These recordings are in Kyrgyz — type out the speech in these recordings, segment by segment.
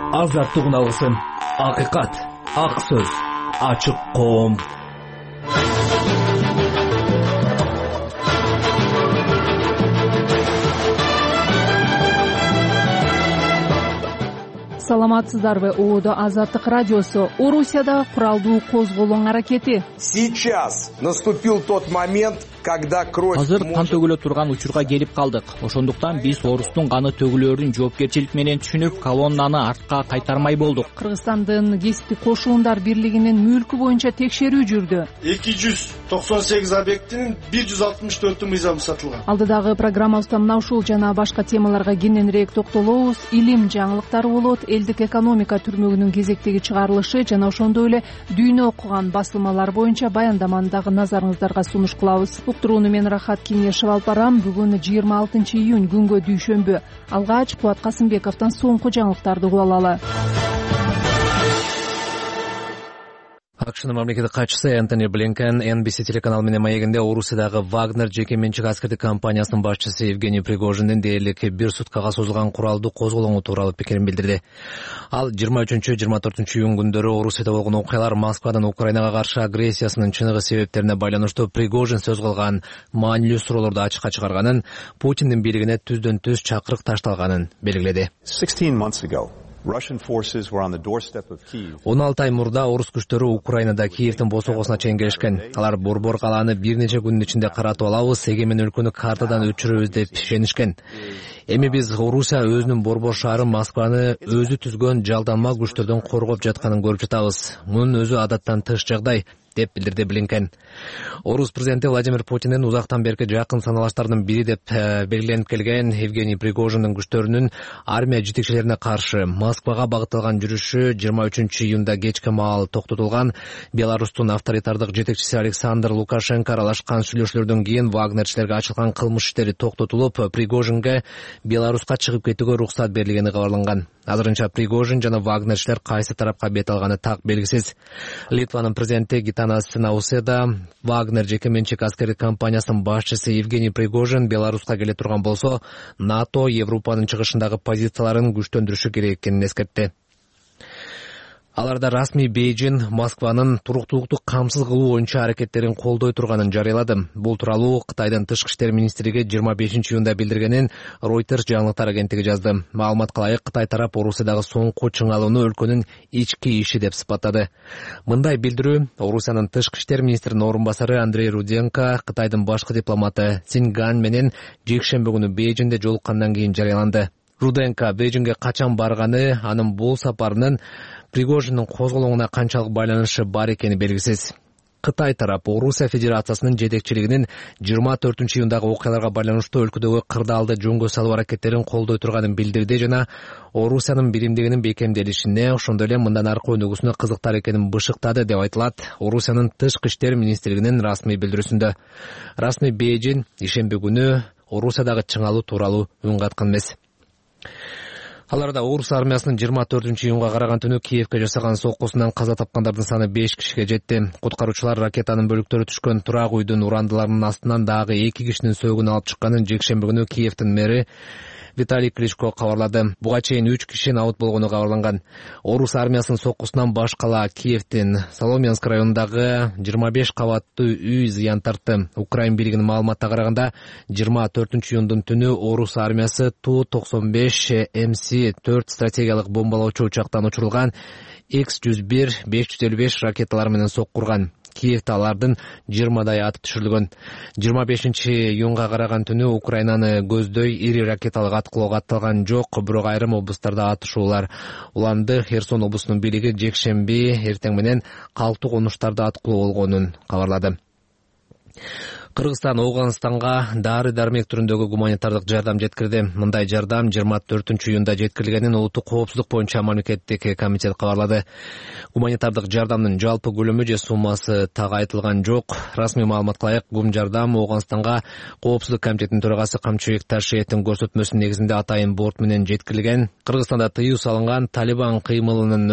азаттык уналгысын, акыйкат, ак сөз, ачык коом. Саламатсыздарбы? ООД Азаттык радиосу. Орусияда куралдуу козголоң аракети. Сейчас наступил тот момент, когда кровь. Азыр кан төгүлө турган учурга келип калдык. Ошондуктан биз орустун каны төгүлөрүн жоопкерчилик менен түшүнүп, колоннаны артка кайтармай болдук. Кыргызстандын кесиптик кошуундар бирлигинин мүлкү боюнча текшерүү жүрдү. 298 объектинин 164 мыйзамы сатылган. Алдыдагы программабызда мына ушул жана башка темаларга кененирээк токтолобуз. Илим жаңылыктары болот, элдик экономика түрмөгүнүн кезектеги чыгарылышы жана ошондой эле дүйнө окуган басылмалар боюнча баяндаманы дагы назарыңыздарга сунуш кылабыз. Уктурууну мен Рахат Кеңешев алып барам. Бүгүн 26 июнь күнгө дүйшөмбү. Алгач Кубат Касымбековдон соңку жаңылыктарды угуп алалы. АКШнын мамлекеттик катчысы Энтони Блинкен NBC телеканалы менен маегинде Орусиядагы Вагнер жеке менчик аскердик компаниясынын башчысы Евгений Пригожиндин дээрлик бир суткага созулган куралдуу козголоңу тууралуу пикирин билдирди. Ал 23-24 июнь күндөрү Орусияда болгон окуялар Москвадан Украинага каршы агрессиясынын чыныгы себептерине байланыштуу Пригожин сөз кылган маанилүү суроолорду ачыкка чыгарганын, Путиндин бийлигине түздөн түз чакырык ташталганын белгиледи. 16 ай мурда орус күчтөрү Украинада Киевдин босогосуна чейин келишкен. Алар Борбор калааны бир нече күнүн ичинде каратып алабыз, эгемен өлкөнү картадан өчүрөбүз деп ишенишкен. Эми биз Орусия өзүнүн Борбор шаарын Москваны өзү түзгөн жалданма күчтөрдөн коргоп жатканын көрүп жатабыз. Мунун өзү адаттан тыш жагдай деп билдирди Блинкен. Орус президенти Владимир Путиндин узактан берки жакын саналаштардын бири деп белгиленип келген Евгений Пригожиндин күчтөрүнүн армия жетекчилерине каршы Москвага багытталган жүрүшү 23 июнда кечке маал токтотулган. Беларустун авторитардык жетекчиси Александр Лукашенко аралашкан сүйлөшүүлөрдөн кийин вагнерчилерге ачылган кылмыш иштери токтотулуп, Пригожинге Беларуска чыгып кетүүгө уруксат берилгени кабарланган. Азырынча Пригожин жана вагнерчилер кайсы тарапка бет алганы так белгисиз. Литванын президенти Гитанас Науседа Вагнер жеке менчик аскердик компаниясынын башчысы Евгений Пригожин Беларуска келе турган болсо, НАТО Европанын чыгышындагы позицияларын күчтөндүрүшү керек экенин эскертти. Аларда расмий Бейжин Москванын туруктуулукту камсыз кылуу боюнча аракеттерин колдой турганын жарыялады. Бул тууралуу Кытайдын тышкы иштер министрлиги 25 июнда билдиргенин Reuters жаңылыктар агенттиги жазды. Маалыматка ылайык, Кытай тарап Орусиядагы соңку чыңалууну өлкөнүн ички иши деп сыпаттады. Мындай билдирүү Орусиянын тышкы иштер министринин орун басары Андрей Руденко Кытайдын башкы дипломаты Цин Ган менен жекшемби күнү Бейжинде жолуккандан кийин жарыяланды. Руденко Бейжинге качан барганы, анын бул сапарынын Пригожиндин козголоңуна канчалык байланышы бар экени белгисиз. Кытай тарап Орусия Федерациясынын жетекчилигинин 24 июндагы окуяларга байланыштуу өлкөдөгү кырдаалды жөнгө салуу аракеттерин колдой турганын билдирди жана Орусиянын биримдигинин бекемделишине, ошондой эле мындан аркы өнүгүүсүнө кызыктар экенин бышыктады деп айтылат Орусиянын тышкы иштер министрлигинин расмий билдирүүсүндө. Расмий Бейжин ишемби күнү Орусиядагы чыңалуу тууралуу үн каткан эмес. Аларда Орус армиясынын 24 июнга караган түнү Киевке жасаган соккусунан каза тапкандардын саны 5 кишиге жетти. Куткаруучулар ракетанын бөлүктөрү түшкөн турак үйдүн урандыларынын астынан дагы 2 кишинин сөөгүн алып чыкканын жекшемби күнү Киевдин мэри Виталий Кличко кабарлады. Буга чейин 3 киши абут болгону кабарланган. Орус армиясынын соккусунан баш кала Киевдин Соломьянск районундагы 25 кабаттуу үй зыян тартты. Украин бийлигинин маалыматына караганда 24 июндун түнү Орус армиясы Ту-95 МС-4 стратегиялык бомбалоочу учактан учурулган X-101 555 ракеталар менен соккурган. Киевде алардын 20дай аты түшүрүлгөн. 25 июнга караган түнү Украинаны көздөй ири ракеталык аткылоого атталган жок, бирок айрым облустарда атышуулар уланды. Херсон облусунун бийлиги жекшемби эртең менен калктуу конуштарда аткылоо болгонун кабарлады. Кыргызстан Ауганстанга дары-дармек түрүндөгү гуманитардык жардам жеткирди. Мындай жардам 24 июнда жеткирилгенин Улуттук коопсуздук боюнча мамлекеттик комитет кабарлады. Гуманитардык жардамдын жалпы көлөмү же суммасы так айтылган жок. Расмий маалыматка ылайык, бул жардам Ауганстанга коопсуздук комитетинин төрагасы Камчыбек Ташиевдин көрсөтмөсүнүн негизинде атайын борт менен жеткирилген. Кыргызстанда тыюу салынган Талибан кыймылынын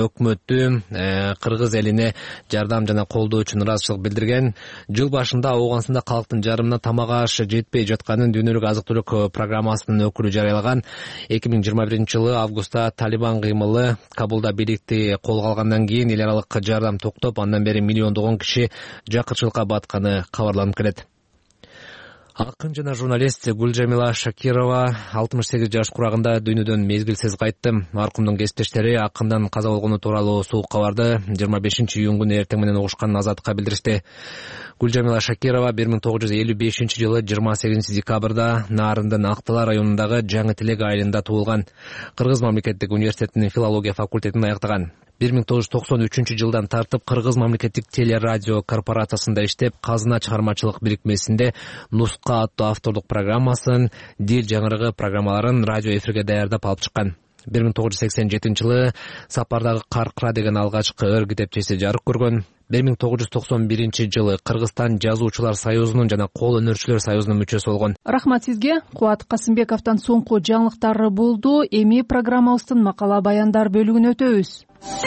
өкмөтү кыргыз элине жардам жана колдоо үчүн ыраазычылык билдирген. Жыл башында Ауганстанда калктын сааттын жарымына тамак аш жетпей жатканын дүйнөлүк азык түлүк программасынын өкүлү жарыялаган. 2021-жылы августта Талибан кыймылы Кабулда бийликти колго алгандан кийин эл аралык жардам токтоп, андан бери миллиондогон киши жакырчылыкка батканы кабарланып келет. Акын жана журналист Гүлжамила Шакирова 68 жаш курагында дүйнөдөн мезгилсиз кайтты. Маркумдун кесиптештери акындан каза болгону тууралуу суук кабарды 25-июнь күнү эртең менен угушкан Азаттыкка билдиришти. Гүлжамила Шакирова 1955-жылы 28 декабрда Нарындын Актала районундагы Жаңы Тилек айылында туулган. Кыргыз мамлекеттик университетинин филология факультетин аяктаган. 1993-жылдан тартып Кыргыз мамлекеттик телерадио корпорациясында иштеп, Казына чыгармачылык бирикмесинде Нуска аттуу автордук программасын, Дил жаңырыгы программаларын радио эфирге даярдап алып чыккан. 1987-жылы Сапардагы Каркыра деген алгачкы ыр китепчеси жарык көргөн. 1991-жылы Кыргызстан жазуучулар союзунун жана кол өнөрчүлөр союзунун мүчөсү болгон. Рахмат сизге. Кубат Касымбековдон соңку жаңылыктар болду. Эми программабыздын макала баяндар бөлүгүнө өтөбүз.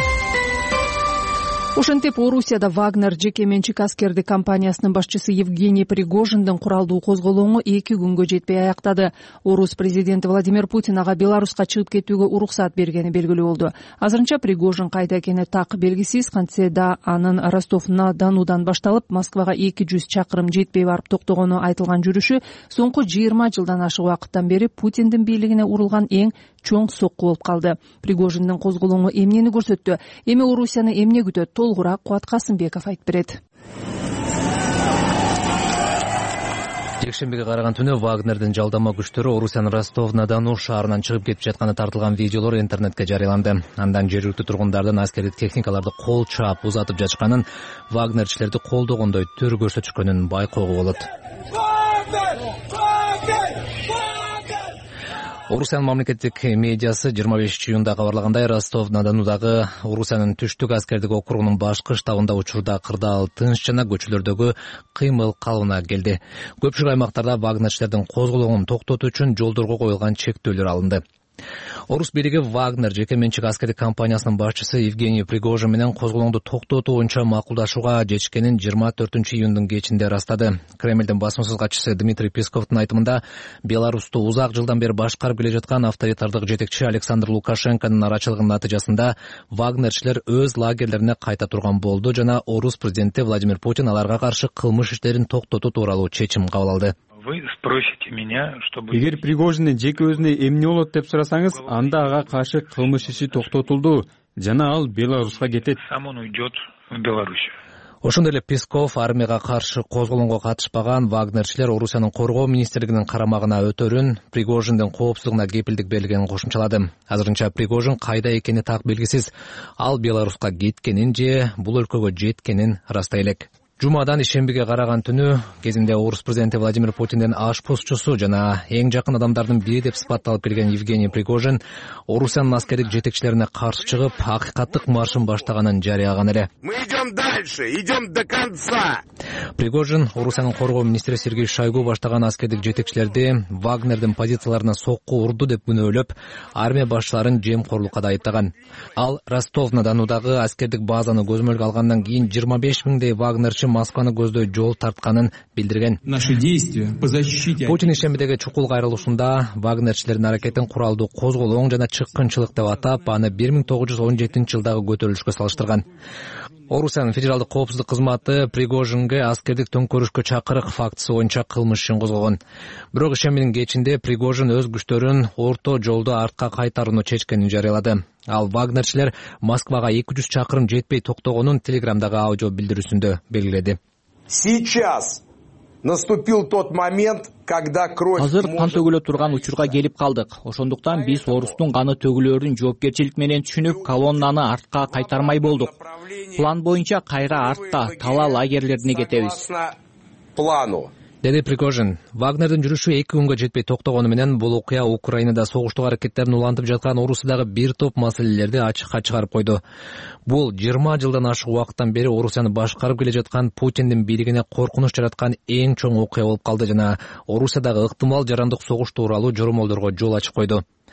Ошентип, Орусияда Вагнер жеке менчик аскердик компаниясынын башчысы Евгений Пригожиндин куралдуу козголоңу 2 күнгө жетпей аяктады. Орус президенти Владимир Путин ага Беларуска чыгып кетүүгө уруксат бергени белгилүү болду. Азырынча Пригожин кайда экени так белгисиз. Кантсе да анын Ростов-на-Донудан башталып Москвага 200 чакырым жетпей барып токтогону айтылган жүрүшү соңку 20 жылдан ашык убакыттан бери Путиндин бийлигине урулган эң чоң сокку болуп калды. Пригожиндин козголоңу эмнени көрсөттү? Эми Орусияны эмне күтөт? Толгураак Кубат Касымбеков айтып берет. Жекшембиге караган түнү Вагнердин жалдама күчтөрү Орусиянын Ростов-на-Дону шаарынан чыгып кетип жатканы тартылган видеолор интернетке жарыяланды. Андан жергиликтүү тургундардын аскердик техникаларды кол чаап узатып жатышканын, Вагнерчилерди колдогондой төр көрсөтүшкөнүн байкоого болот. Орусиянын мамлекеттик медиасы 25-июнда кабарлагандай, Ростов-на-Донудагы Орусиянын түштүк аскердик округунун башкы штабында учурда кырдаал тынч жана көчөлөрдөгү кыймыл калыбына келди. Көпчүлүк аймактарда вагнерчилердин козголоңун токтотуу үчүн жолдорго коюлган чектөөлөр алынды. Орус бийлиги Вагнер жеке менчик аскердик компаниясынын башчысы Евгений Пригожин менен козголоңду токтотуу боюнча макулдашууга жетишкенин 24-июндун кечинде ырастады. Кремлдин басмасөз катчысы Дмитрий Песковдун айтымында, Беларусту узак жылдан бери башкарып келе жаткан авторитардык жетекчи Александр Лукашенконун арачылыгынын натыйжасында Вагнерчилер өз лагерлерине кайта турган болду жана Орус президенти Владимир Путин аларга каршы кылмыш иштерин токтотуу тууралуу чечим кабыл алды. Вы спросите меня, чтобы... Эгер Пригожиндин жеке өзүнө эмне болот деп сурасаңыз, анда ага каршы кылмыш иши токтотулду жана ал Беларуска кетет. Сам он уйдет в Беларусь. Ошондой эле Песков армияга каршы козголоңго катышпаган вагнерчилер Орусиянын коргоо министрлигинин карамагына өтөрүн, Пригожиндин коопсуздугуна кепилдик бергенин кошумчалады. Азырынча Пригожин кайда экени так белгисиз. Ал Беларуска кеткенин же бул өлкөгө жеткенин ырастай элек. Жумадан ишембиге караган түнү кезинде Орус президенти Владимир Путиндин ашпозчусу жана эң жакын адамдардын бири деп сыпатталып келген Евгений Пригожин Орусиянын аскердик жетекчилерине каршы чыгып, акыйкаттык маршын баштаганын жарыялаган эле. Мы идем дальше, идем до конца. Пригожин Орусиянын коргоо министри Сергей Шойгу баштаган аскердик жетекчилерди Вагнердин позицияларына сокку урду деп күнөөлөп, армия башчыларын жемкорлукка да айыптаган. Ал Ростов-на-Донудагы аскердик базаны көзөмөлгө алгандан кийин 25 миңдей вагнерчи Москваны көздөй жол тартканын билдирген. Путин ишембидеги чукул кайрылышында вагнерчилердин аракетин куралдуу козголоң жана чыккынчылык деп атап, аны 1917-жылдагы көтөрүлүшкө салыштырган. Орусиянын федералдык коопсуздук кызматы Пригожинге аскердик төңкөрүшкө чакырык фактысы боюнча кылмыш ишин козгогон. Бирок ишембинин кечинде Пригожин өз күчтөрүн орто жолдо артка кайтарууну чечкенин жарыялады. Ал вагнерчилер Москвага 200 чакырым жетпей токтогонун Телеграмдагы аудио билдирүүсүндө белгиледи. Сейчас наступил тот момент, когда кровь... Азыр кан төгүлө турган учурга келип калдык. Ошондуктан биз Орустун каны төгүлөрүн жоопкерчилик менен түшүнүп, колоннаны артка кайтармай болдук. План боюнча кайра артта Тала лагерлерине кетебиз. Плану. Деди Пригожин. Вагнердин жүрүшү 2 күнгө жетпей токтогону менен бул окуя Украинада согуштук аракеттерин улантып жаткан Орусиядагы бир топ маселелерди ачыкка чыгарып койду. Бул 20 жылдан ашык убакыттан бери Орусияны башкарып келе жаткан Путиндин бийлигине коркунуч жараткан эң чоң окуя болуп калды жана Орусиядагы ыктымал жарандык согуш тууралуу жоромолдорго жол ачып койду.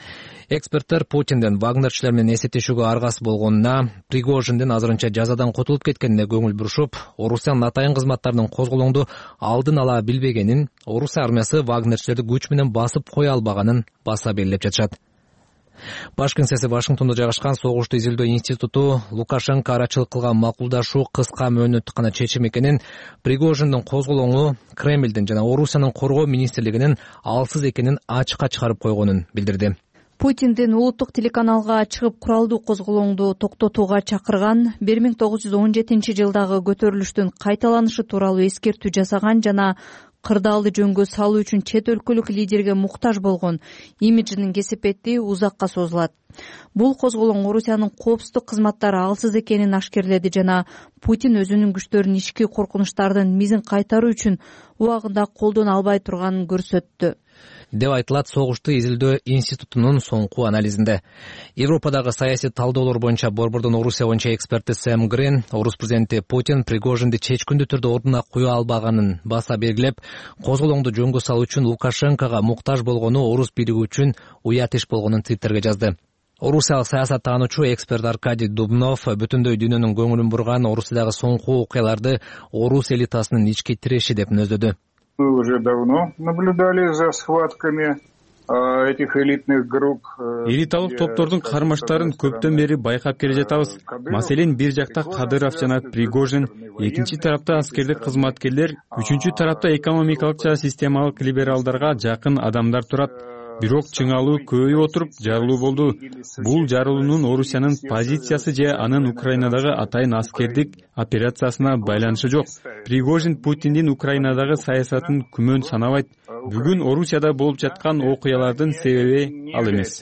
Эксперттер Путиндин Вагнерчилер менен эсептешүүгө аргасы болгонуна, Пригожиндин азырынча жазадан котулуп кеткенине көңүл бурушуп, Орусиянын атайын кызматтарынын козголоңду алдын ала билбегенин, Орусия армиясы Вагнерчилерди күч менен басып кое албаганын баса белгилеп жатышат. Баш кеңсеси Вашингтондо жайгашкан Согушту изилдөө институту Лукашенко арачылык кылган макулдашуу кыска мөөнөттүк гана чечим экенин, Пригожиндин козголоңу Кремлдин жана Орусиянын коргоо министрлигинин алсыз экенин ачыкка чыгарып койгонун билдирди. Путиндин улуттук телеканалга чыгып куралдуу козголоңду токтотууга чакырган, 1917 жылдагы көтөрүлүштүн кайталанышы тууралуу эскертүү жасаган жана кырдаалды жөнгө салуу үчүн чет өлкөлүк лидерге муктаж болгон имиджинин кесепети узакка созулат. Бул козголоң Орусиянын коопсуздук кызматтары алсыз экенин ашкерледи жана Путин өзүнүн күчтөрүн ички коркунучтардын мизин кайтаруу үчүн убагында колдоно албай турганын көрсөттү, деп айтылат Согушту изилдөө институтунун соңку анализинде. Европадагы саясий талдоолор боюнча Борбордон Орусия боюнча эксперти Сэм Грин, Орус президенти Путин Пригожинди чечкиндүү түрдө ордуна кое албаганын баса белгилеп, козголоңду жөнгө салуу үчүн Лукашенкого муктаж болгону Орус бириги үчүн уят иш болгонун Твиттерге жазды. Орусиялык саясаттануучу эксперт Аркадий Дубнов бүтүндөй дүйнөнүн көңүлүн бурган Орусиядагы соңку окуяларды Орус элитасынын ички тиреши деп мүнөздөдү. Мы уже давно наблюдали за схватками этих элитных групп. Элиталык топтордун кармаштарын көптөн бери байкап келе жатабыз. Маселен, бир жакта Кадыров жана Пригожин, экинчи тарапта аскердик кызматкерлер, үчүнчү тарапта экономикалык жана системалык либералдарга жакын адамдар турат. Бирок чыңалуу көбөйүп отуруп жарылуу болду. Бул жарылуунун Орусиянын позициясы же анын Украинадагы атайын аскердик операциясына байланышы жок. Пригожин Путиндин Украинадагы саясатын күмөн санабайт. Бүгүн Орусияда болуп жаткан окуялардын себеби ал эмес.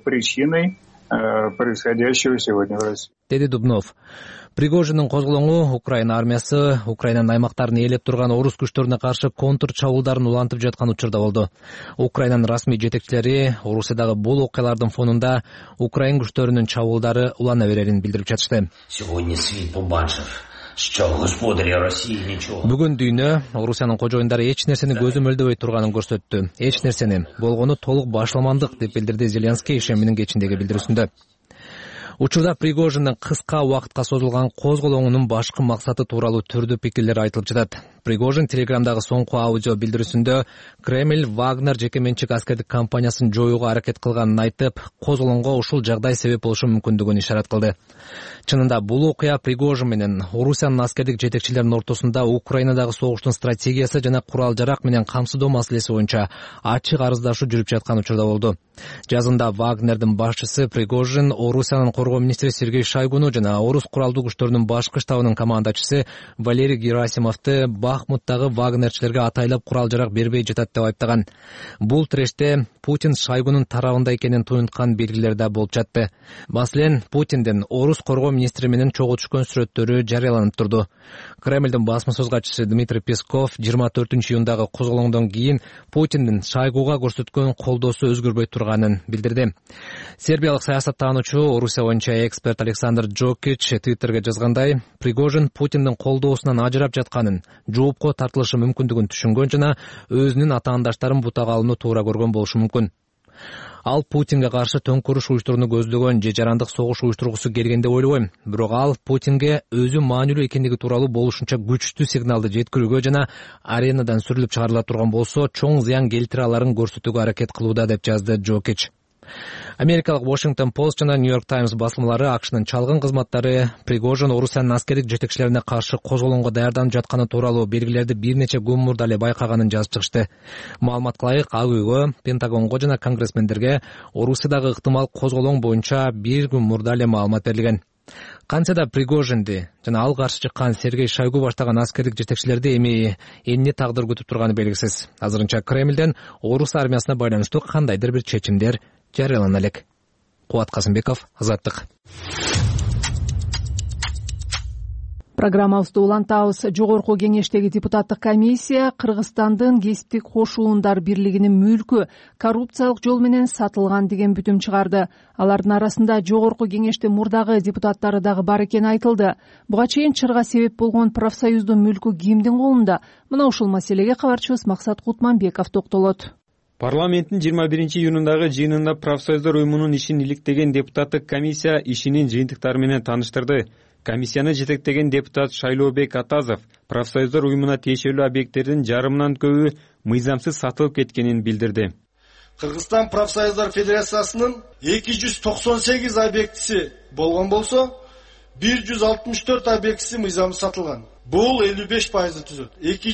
Деди Дубнов. Пригожиндин козголоңу Украина армиясы Украинанын аймактарын ээлеп турган орус күчтөрүнө каршы контр чабуулдарын улантып жаткан учурда болду. Украинанын расмий жетекчилери Орусиядагы бул окуялардын фонунда Украин күчтөрүнүн чабуулдары улана берерин билдирип жатышты. Бүгүн дүйнө Орусиянын кожоюндары эч нерсени көзөмөлдөбөй турганын көрсөттү. Эч нерсени, болгону толук башламандык, деп билдирди Зеленский ишеминин кечиндеги билдирүүсүндө. Учурда Пригожиндин кыска убакытка созулган козголоңунун башкы максаты тууралуу түрдүү пикирлер айтылып жатат. Пригожин Телеграмдагы соңку аудио билдирүүсүндө Кремль Вагнер жекеменчик аскердик компаниясын жоюуга аракет кылганын айтып, козголоңго ушул жагдай себеп болушу мүмкүндүгүн ишарат кылды. Чынында бул окуя Пригожин менен Орусиянын аскердик жетекчилеринин ортосунда Украинадагы согуштун стратегиясы жана курал-жарак менен камсыздоо маселеси боюнча ачык арыздашуу жүрүп жаткан учурда болду. Жазында Вагнердин башчысы Пригожин Орусиянын коргоо министри Сергей Шойгуну жана Орус куралдуу күчтөрүнүн башкы штабынын командачысы Валерий Герасимовду Бахмуттагы вагнерчилерге атайлап курал-жарак бербей жатат деп айыптаган. Бул тиреште Путин Шойгунун тарабында экенин туюнткан белгилер да болуп жатты. Маселен, Путиндин Орус коргоо министри менен чогуу түшкөн сүрөттөрү жарыяланып турду. Кремлдин басма сөз катчысы Дмитрий Песков 24-июндагы козголоңдон кийин Путиндин Шойгуга көрсөткөн колдоосу өзгөрбөй турганын билдирди. Сербиялык саясаттануучу Орусия боюнча эксперт Александр Джокич Твиттерге жазгандай, Пригожин Путиндин колдоосунан ажырап жатканын, жоопко тартылышы мүмкүндүгүн түшүнгөн жана өзүнүн атаандаштарын бутага алууну туура көргөн болушу мүмкүн. Ал Путинге каршы төңкөрүш уюштурууну көздөгөн же жарандык согуш уюштургусу келген деп ойлобойм. Бирок ал Путинге өзү маанилүү экендиги тууралуу болушунча күчтүү сигналды жеткирүүгө жана аренадан сүрүлүп чыгарыла турган болсо, чоң зыян келтире аларын көрсөтүүгө аракет кылууда, деп жазды Джокич. Америкалык Washington Post жана New York Times басылмалары АКШнын чалгын кызматтары Пригожин Орусиянын аскердик жетекчилерине каршы козголоңго даярданып жатканы тууралуу белгилерди бир нече күн мурда эле байкаганын жазып чыгышты. Маалыматка ылайык, Ак үйгө, Пентагонго жана конгрессмендерге Орусиядагы ыктымал козголоң боюнча бир күн мурда эле маалымат берилген. Кантсе да Пригожинди жана ал каршы чыккан Сергей Шойгу баштаган аскердик жетекчилерди эми эмне тагдыр күтүп турганы белгисиз. Азырынча Кремлден Орус армиясына байланыштуу кандайдыр бир чечимдер жарыялана элек. Кубат Казымбеков, Азаттык. Программабызды улантабыз. Жогорку кеңештеги депутаттык комиссия Кыргызстандын кесиптик кошуундар бирлигинин мүлкү коррупциялык жол менен сатылган деген бүтүм чыгарды. Алардын арасында жогорку кеңештин мурдагы депутаттары дагы бар экени айтылды. Буга чейин чырга себеп болгон профсоюздун мүлкү кимдин колунда? Мына ушул маселеге кабарчыбыз Максат Кутманбеков токтолот. Парламенттин 21-июнундагы жыйынында профсоюздар уюмунун ишин иликтеген депутаттык комиссия ишинин жыйынтыктары менен тааныштырды. Комиссияны жетектеген депутат Шайлообек Атазов профсоюздар уюмуна тиешелүү объекттердин жарымынан көбү мыйзамсыз сатылып кеткенин билдирди. Кыргызстан профсоюздар федерациясынын 298 объектиси болгон болсо, 164 объектиси мыйзамсыз сатылган. Бул 55% түзөт.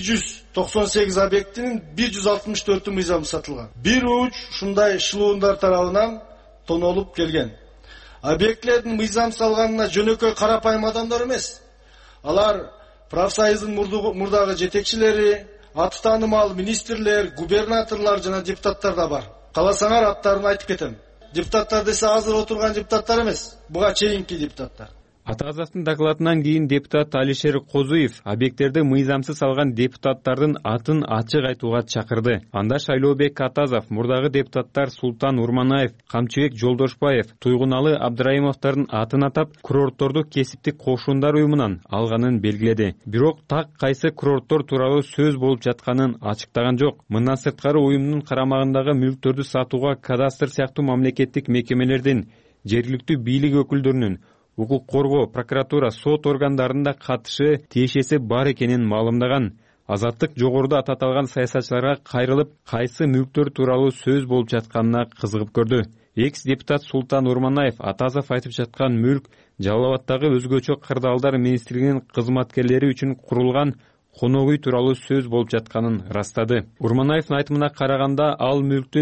298 объектинин 164 мыйзамсыз сатылган. Бир уч ушундай шылуундар тарабынан тонолуп келген. Объектлердин мыйзамсыз алганына жөнөкөй карапайым адамдар эмес. Алар профсоюздун мурдагы жетекчилери, аты таанымал министрлер, губернаторлор жана депутаттар да бар. Кааласаңар аттарын айтып кетем. Депутаттар десе азыр отурган депутаттар эмес, буга чейинки депутаттар. Атазовдун докладынан кийин депутат Алишер Козуев объекттерди мыйзамсыз алган депутаттардын атын ачык айтууга чакырды. Анда Шайлообек Атазов, мурдагы депутаттар Султан Урманаев, Камчыбек Жолдошбаев, Туйгуналы Абдрайымовдордун атын атап, курортторду кесиптик кошундар уюмунан алганын белгиледи. Бирок так кайсы курорттор тууралуу сөз болуп жатканын ачыктаган жок. Мындан сырткары уюмдун карамагындагы мүлктөрдү сатууга кадастр сыяктуу мамлекеттик мекемелердин, жергиликтүү бийлик өкүлдөрүнүн, укук коргоо, прокуратура, сот органдарында катышы тиешеси бар экенин маалымдаган. Азаттык жогоруда аталган саясатчыларга кайрылып, кайсы мүлктөр тууралуу сөз болуп жатканына кызыгып көрдү. Экс-депутат Султан Урманаев Атазов айтып жаткан мүлк Жалал Абадтагы өзгөчө кырдаалдар министрлигинин кызматкерлери үчүн курулган конок үй тууралуу сөз болуп жатканын растады. Урманаевдин айтымына караганда, ал мүлктү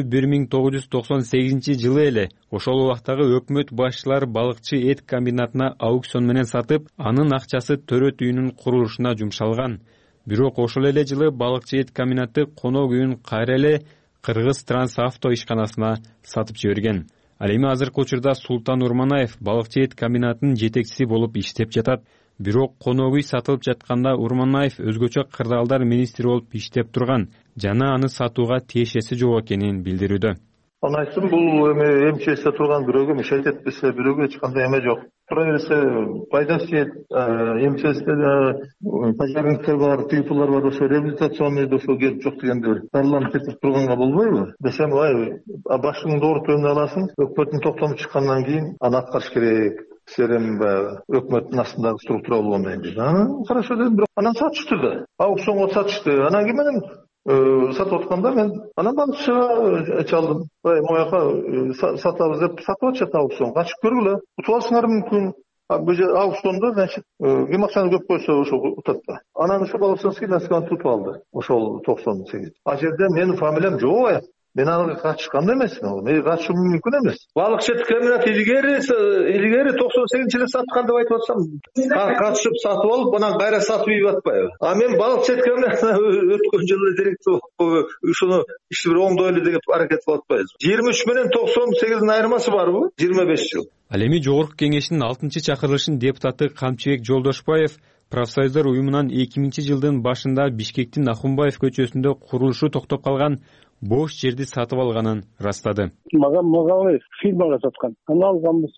1998 эле ошол убактагы өкмөт башчылары балыкчы эт комбинатына аукцион менен сатып, анын акчасы төрөт үйүнүн курулушуна жумшалган. Бирок ошол эле жылы балыкчы эт комбинаты конок үйүн кайра эле Кыргыз Трансавто ишканасына сатып жиберген. Ал эми азыркы учурда Султан Урманаев балыкчы эт комбинатынын жетекчиси болуп иштеп жатат. Бирок конок үй сатылып жатканда Урманаев өзгөчө кырдаалдар министри болуп иштеп турган жана аны сатууга тиешеси жок экенин билдирүүдө. Аны айттым, бул эми МЧСте турган бирөөгө мешайт этпесе, бирөөгө эч кандай эме жок. Тура берсе пайдасы тиет, МЧСте пожарниктер бар, тыйпылар бар, ошо реабилитационный ошо келип жок дегенде дарыланып кетип турганга болбойбу? Десем, башыңды оорутууну аласың, өкмөттүн токтому чыккандан кийин аны аткарыш керек. Серем өкмөттүн астындагы структура болгондон кийин. Хорошо дедим, бирок анан сатышты да. Аукционго сатышты. Анан кийин менен сатып атканда мен анан балыкчыга чалдым. Мояка сатабыз деп сатып атышат аукцион. Качып көргүлө. Утуп алсыңар мүмкүн. Бул аукциондо, значит, ким акчаны көп койсо ошо утат да. Анан ошо балыкчынский насканы тутуп алды. Ошол 98. А жерде менин фамилиям жок. Мен аны качышкан эмесмин, мен качышым мүмкүн эмес. Балыкчы комбинат илгери 98-жылы саткан деп айтып атсам, качышып сатып алып, анан кайра сатып ийип атпайбы? А мен балыкчы комбинатына өткөн жылы директор ушуну ишти бир оңдойлу деп аракет кылып атпайбыз. 23 менен 98-дин айырмасы барбы? 25 жыл. Ал эми жогорку кеңештин 6-чакырылышын депутаты Камчыбек Жолдошбаев профсоюздар уюмунан 2000-жылдын башында Бишкектин Ахунбаев көчөсүндө курулушу токтоп калган бош жерди сатып алганын растады. Мага фирмага саткан. Аны алганбыз,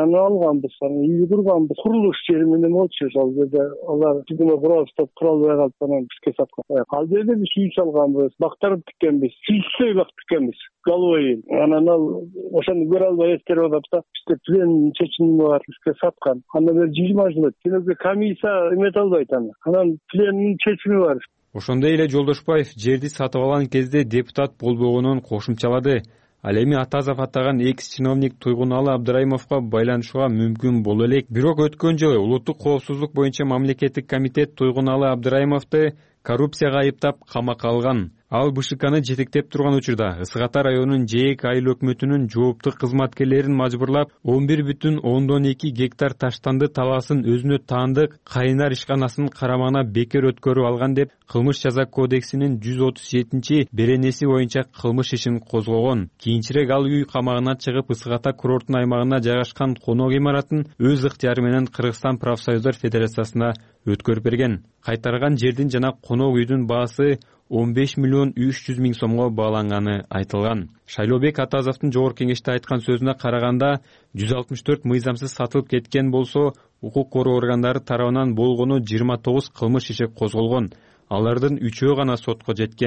үйдү курганбыз. Курулуш жери менен болчу, ошол жерде алар фирма куралбай калып анан бизге саткан. Ал жерде биз үй салганбыз, бактар тиккенбиз, сүйлөй бак тиккенбиз. Головой. Анан ал ошону көрө албай эскерип атып да, бизде плен чечими бар, бизге саткан. Андан бери 20 жыл өттү. Комиссия эмете албайт аны. Анан пленин чечими бар. Ошондой эле Жолдошбаев жерди сатып алган кезде депутат болбогонун кошумчалады. Ал эми Атазов атаган экс-чиновник Туйгуналы Абдрайымовго байланышууга мүмкүн боло элек. Бирок өткөн жылы улуттук коопсуздук боюнча мамлекеттик комитет Туйгуналы Абдрайымовду коррупцияга айыптап камакка алган. Ал БШКны жетектеп турган учурда Ысык Ата районунун ЖЭК айыл өкмөтүнүн жоопту кызматкерлерин мажбурлап 11,2 гектар таштанды талаасын өзүнө таандык Кайнар ишканасынын карамагына бекер өткөрүп алган деп Кылмыш жаза кодексинин 137 беренеси боюнча кылмыш ишин козгогон. Кийинчерээк ал үй камагына чыгып Ысык Ата курорттун аймагына жайгашкан конок имаратын өз ыктыяры менен Кыргызстан профсоюздар федерациясына өткөрүп берген. Кайтарган жердин жана конок үйдүн баасы 15 миллион 300 миң сомго бааланганы айтылган. Шайлообек Атазовдун жогорку кеңеште айткан сөзүнө караганда 164 мыйзамсыз сатылып кеткен болсо, укук коргоо органдары тарабынан болгону 29 кылмыш иши козголгон. Алардын 3-өө гана сотко жеткен.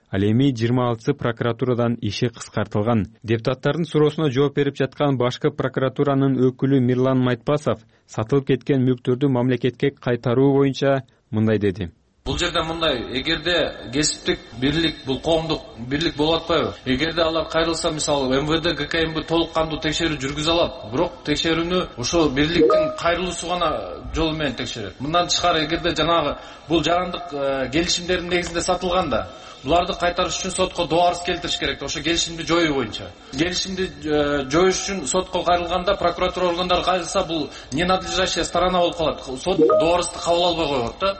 Ал эми 26 прокуратурадан иши кыскартылган. Депутаттардын суроосуна жооп берип жаткан башкы прокуратуранын өкүлү Мирлан Майтпасов сатылып кеткен мүлктөрдү мамлекетке кайтаруу боюнча мындай деди. Бул жерде мындай, эгерде кесиптик бирлик, бул коомдук бирлик болуп атпайбы? Эгерде алар кайрылса, мисалы МВД, ГКМБ толук кандуу текшерүү жүргүзө алат. Бирок текшерүүнү ошо бирликтин кайрылуусу гана жолу менен текшерет. Мындан тышкары, эгерде жанагы бул жарандык келишимдердин негизинде сатылганда, буларды кайтарыш үчүн сотко доо арыз келтириш керек. Ошо келишимди жоюу боюнча. Келишимди жоюш үчүн сотко кайрылганда, прокуратура органдары кайрылса, бул ненадлежащая сторона болуп калат. Сот доо арызды кабыл албай коет да.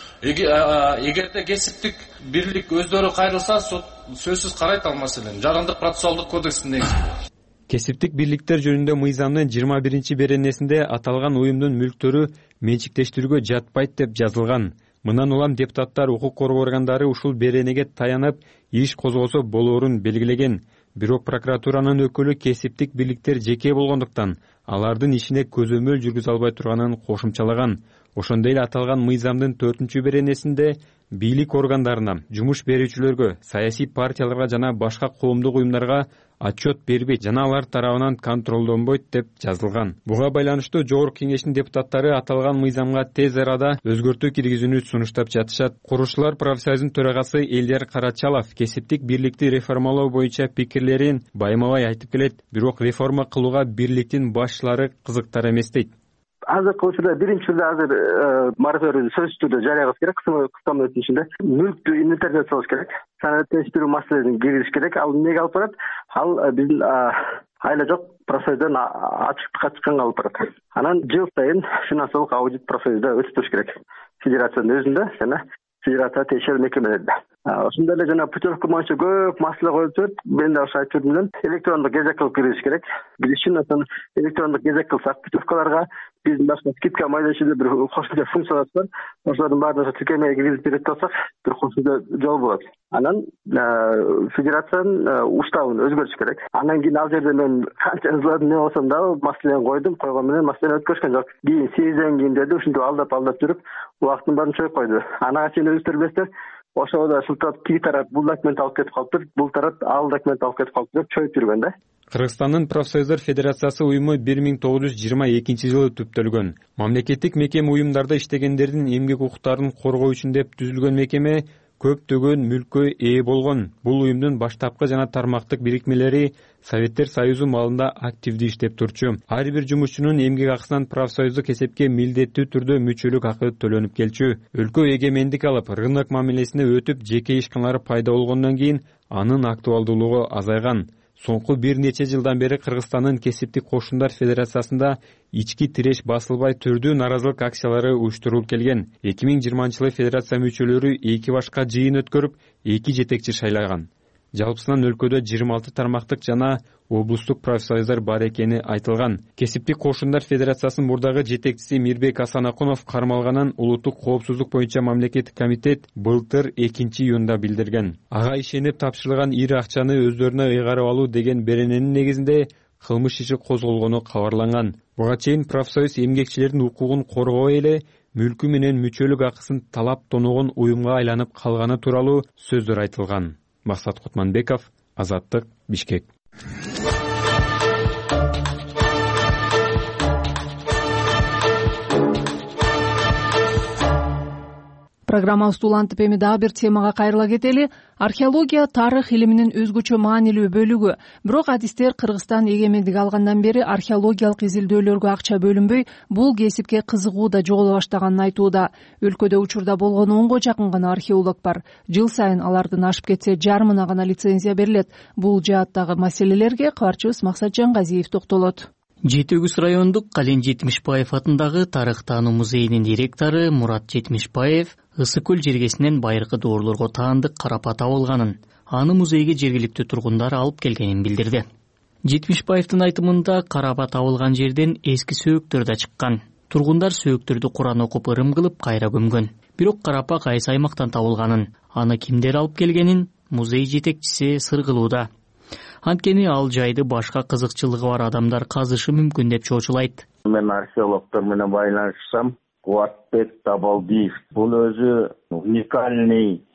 Эгерде кесиптик бирлик өздөрү кайрылса, сот сөзсүз карайт ал маселени. Жарандык процессуалдык кодекстин негизинде. Кесиптик бирликтер жөнүндө мыйзамдын 21-беренесинде аталган уюмдун мүлктөрү менчиктештирүүгө жатпайт деп жазылган. Мындан улам депутаттар укук коргоо органдары ушул беренеге таянып иш козгосо болоорун белгилеген. Бирок прокуратуранын өкүлү кесиптик бирликтер жеке болгондуктан алардын ишине көзөмөл жүргүзө албай турганын кошумчалаган. Ошондой эле аталган мыйзамдын 4-беренесинде бийлик органдарына, жумуш берүүчүлөргө, саясий партияларга жана башка коомдук уюмдарга отчет бербейт жана алар тарабынан контролдонбойт деп жазылган. Буга байланыштуу Жогорку Кеңештин депутаттары аталган мыйзамга тез арада өзгөртүү киргизүүнү сунуштап жатышат. Курушчулар профсоюзунун төрагасы Элдер Карачалов кесиптик бирликти реформалоо боюнча пикирлерин байма-бай айтып келет, бирок реформа кылууга бирликтин башчылары кызыктар эмес дейт. Азыркы учурда биринчи түрдө мораторийди сөзсүз түрдө жарыягыбыз керек. Кыска мөөнөттүн ичинде мүлктү инвентаризациялаш керек. Санаттештирүү маселелерин киргизиш керек. Ал эмнеге алып барат? Ал биздин айла жок профсоюздун ачыктыкка чыкканга алып барат. Анан жыл сайын финансылык аудит профсоюзда өтүп туруш керек. Федерациянын өзүндө жана федерация тиешелүү мекемелерде. Ошондой эле жана путевка боюнча көп маселе коюлуп жүрөт. Мен да ошо айтып жүрдүм. Электрондук кезек кылып киргизиш керек. Биз үчүн электрондук кезек кылсак, путевкаларга биздин башка скидка майда ичинде бир кошумча функциялар бар. Ошолордун баарын тиркемеге киргизип берет болсак, бир кошумча жол болот. Анан федерациянын уставын өзгөртүш керек. Андан кийин ал жерде мен канча ызладым не болсом да маселени койгон менен маселе өткөрүшкөн жок. Кийин сезден кийин деди, ушинтип алдап жүрүп убактын баарын чоюп койду. Анага чейин өзүңүздөр билесиздер, ошого шылтырап тиги тарап бул документ алып кетип калыптыр, бул тарап ал документ алып кетип калыптыр деп чоюп жүргөн да. Кыргызстандын профсоюздар федерациясы уюму 1922-жылы түптөлгөн. Мамлекеттик мекеме уюмдарда иштегендердин эмгек укуктарын коргоо үчүн деп түзүлгөн мекеме көптөгөн мүлккө ээ болгон. Бул уюмдун баштапкы жана тармактык бирикмелери Советтер Союзу маалында активдүү иштеп турчу. Ар бир жумушчунун эмгек акысынан профсоюздук эсепке милдеттүү түрдө мүчөлүк акы төлөнүп келчү. Өлкө эгемендик алып, рынок мамилесине өтүп, жеке ишканалар пайда болгондон кийин анын актуалдуулугу азайган. Соңку бир нече жылдан бери Кыргызстандын кесиптик кошундар федерациясында ички тиреш басылбай түрдүү наразылык акциялары уюштурулуп келген. 2020-жылы федерация мүчөлөрү 2 башка жыйын өткөрүп, 2 жетекчи шайлаган. Жалпысынан өлкөдө 26 тармактык жана облустук профсоюздар бар экени айтылган. Кесиптик кошундар федерациясынын мурдагы жетекчиси Мирбек Асанакунов кармалганын улуттук коопсуздук боюнча мамлекеттик комитет былтыр 2-июнда билдирген. Ага ишенип тапшырылган ири акчаны өздөрүнө ыйгарып алуу деген берененин негизинде кылмыш иши козголгону кабарланган. Буга чейин профсоюз эмгекчилердин укугун коргобой эле мүлкү менен мүчөлүк акысын талап тоногон уюмга айланып калганы тууралуу сөздөр айтылган. Максат Кутманбеков, Азаттык, Бишкек. Программабызды улантып эми дагы бир темага кайрыла кетели. Археология тарых илиминин өзгөчө маанилүү бөлүгү. Бирок адистер Кыргызстан эгемендик алгандан бери археологиялык изилдөөлөргө акча бөлүнбөй, бул кесипке кызыгуу да жоголо баштаганын айтууда. Өлкөдө учурда болгон 10го жакын гана археолог бар. Жыл сайын алардын ашып кетсе жарымына гана лицензия берилет. Бул жааттагы маселелерге кабарчыбыз Максат Жангазиев токтолот. Жети Өгүз райондук Кален Жетимишбаев атындагы тарых таануу музейинин директору Мурат Жетимишбаев Ысык көл жергесинен байыркы доорлорго таандык карапа табылганын, аны музейге жергиликтүү тургундар алып келгенин билдирди. Жетимишбаевдин айтымында карапа табылган жерден эски сөөктөр да чыккан. Тургундар сөөктөрдү Куран окуп ырым кылып кайра көмгөн. Бирок карапа кайсы аймактан табылганын, аны кимдер алып келгенин музей жетекчиси сыр кылууда. Анткени ал жайды башка кызыкчылыгы бар адамдар казышы мүмкүн деп чоочулайт. Мен археологдор менен байланышсам, Кубатбек Табалдиев бул өзү уникальный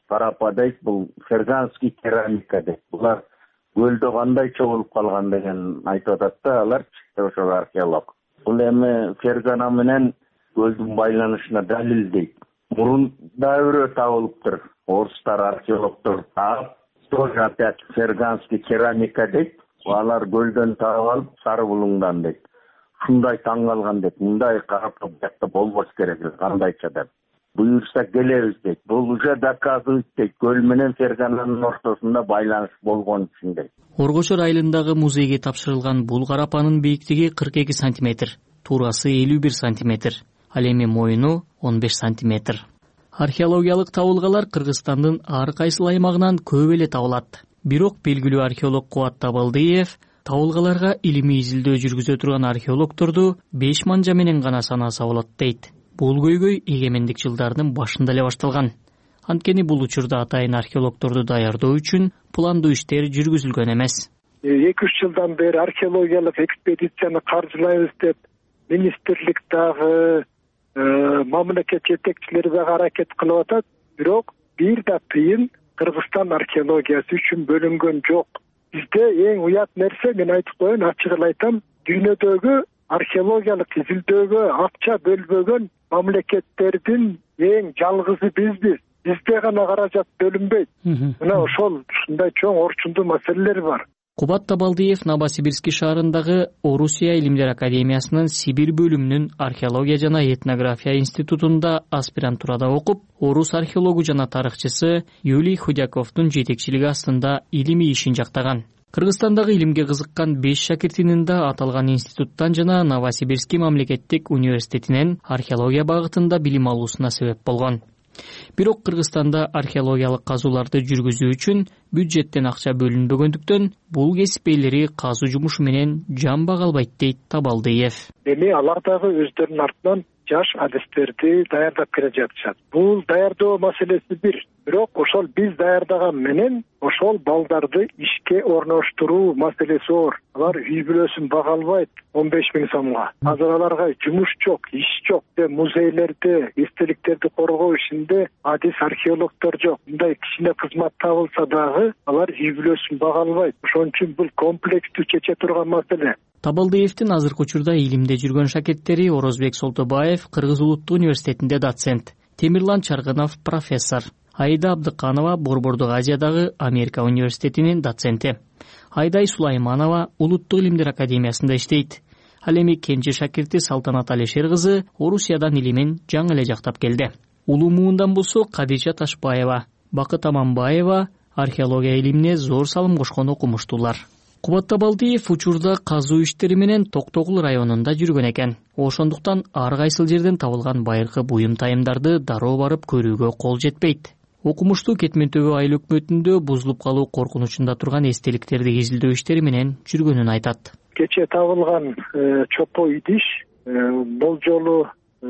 Карапа дейт, бул ферганский керамика дейт. Булар көлдө кандайча болуп калган деген айтып атат да, алар ошол археолог. Бул эми фергана менен көлдүн байланышына далил дейт. Мурун дәврө табылыптыр. Орустар археологдор таап, тоже опять ферганский керамика дейт. Алар көлдөн таап алып, сары булуңдан дейт. Шундай таң калган дейт. Мындай карап бакта болбош керек, кандайча деп. Буюрса келебиз дейт. Бул уже доказывает дейт. Көл менен фергананын ортосунда байланыш болгон үчүн дейт. Оргошор айылындагы музейге тапшырылган бул карапанын бийиктиги 42 сантиметр, туурасы 51 сантиметр, ал эми моюну 15 сантиметр. Археологиялык табылгалар Кыргызстандын ар кайсыл аймагынан көп эле табылат. Бирок белгилүү археолог Кубат Табалдиев табылгаларга илимий изилдөө жүргүзө турган археологторду 5 манжа менен гана санаса болот дейт. Бул көйгөй эгемендик жылдардын башында эле башталган. Анткени бул учурда атайын археологторду даярдоо үчүн пландуу иштер жүргүзүлгөн эмес. 2-3 жылдан бери археологиялык экспедицияны каржылайбыз деп министрлик дагы мамлекет жетекчилери дагы аракет кылып атат. Бирок бир да тыйын Кыргызстан археологиясы үчүн бөлүнгөн жок. Бизде эң уят нерсе, мен айтып коеюн, ачык эле айтам, дүйнөдөгү археологиялык изилдөөгө акча бөлбөгөн мамлекеттердин эң жалгызы бизбиз. Бизде гана каражат бөлүнбөйт. Мына ошол ушундай чоң орчундуу маселелер бар. Кубат Табалдиев Новосибирский шаарындагы Орусия Илимдер академиясынын Сибир бөлүмүнүн археология жана этнография институтунда аспирантурада окуп, орус археологу жана тарыхчысы Юлий Худяковдун жетекчилиги астында илимий ишин жактаган. Кыргызстандагы илимге кызыккан 5 шакиртинин да аталган институттан жана Новосибирский мамлекеттик университетинен археология багытында билим алуусуна себеп болгон. Бирок Кыргызстанда археологиялык казууларды жүргүзүү үчүн бюджеттен акча бөлүнбөгөндүктөн бул кесип ээлери казуу жумушу менен жан бага албайт дейт Табалдиев. Эми алар дагы өздөрүнүн артынан жаш адистерди даярдап келе жатышат. Бул даярдоо маселеси бир. Бирок ошол биз даярдаган менен ошол балдарды ишке орноштуруу маселеси оор. Алар үй бүлөсүн бага албайт 15 000 сомго. Азыр аларга жумуш жок, иш жок. Музейлерде эстеликтерди коргоо ишинде адис археологдор жок. Мындай кичине кызмат табылса дагы алар үй бүлөсүн бага албайт. Ошон үчүн бул комплекстүү чече турган маселе. Табалдиевдин азыркы учурда илимде жүргөн шакирттери Орозбек Солтобаев Кыргыз улуттук университетинде доцент, Темирлан Чаргынов профессор, Айда Абдыканова Борбордук Азиядагы Америка университетинин доценти, Айдай Сулайманова Улуттук илимдер академиясында иштейт. Ал эми кенже шакирти Салтанат Алишер кызы Орусиядан илимин жаңы эле жактап келди. Улуу муундан болсо Кадижа Ташбаева, Бакыт Аманбаева археология илимине зор салым кошкон окумуштуулар. Кубат Табалдиев учурда казуу иштери менен Токтогул районунда жүргөн экен. Ошондуктан ар кайсыл жерден табылган байыркы буюм тайымдарды дароо барып көрүүгө кол жетпейт. Окумуштуу Кетмен Төбө айыл өкмөтүндө бузулуп калуу коркунучунда турган эстеликтерди изилдөө иштери менен жүргөнүн айтат. Кече табылган чопо идиш болжолу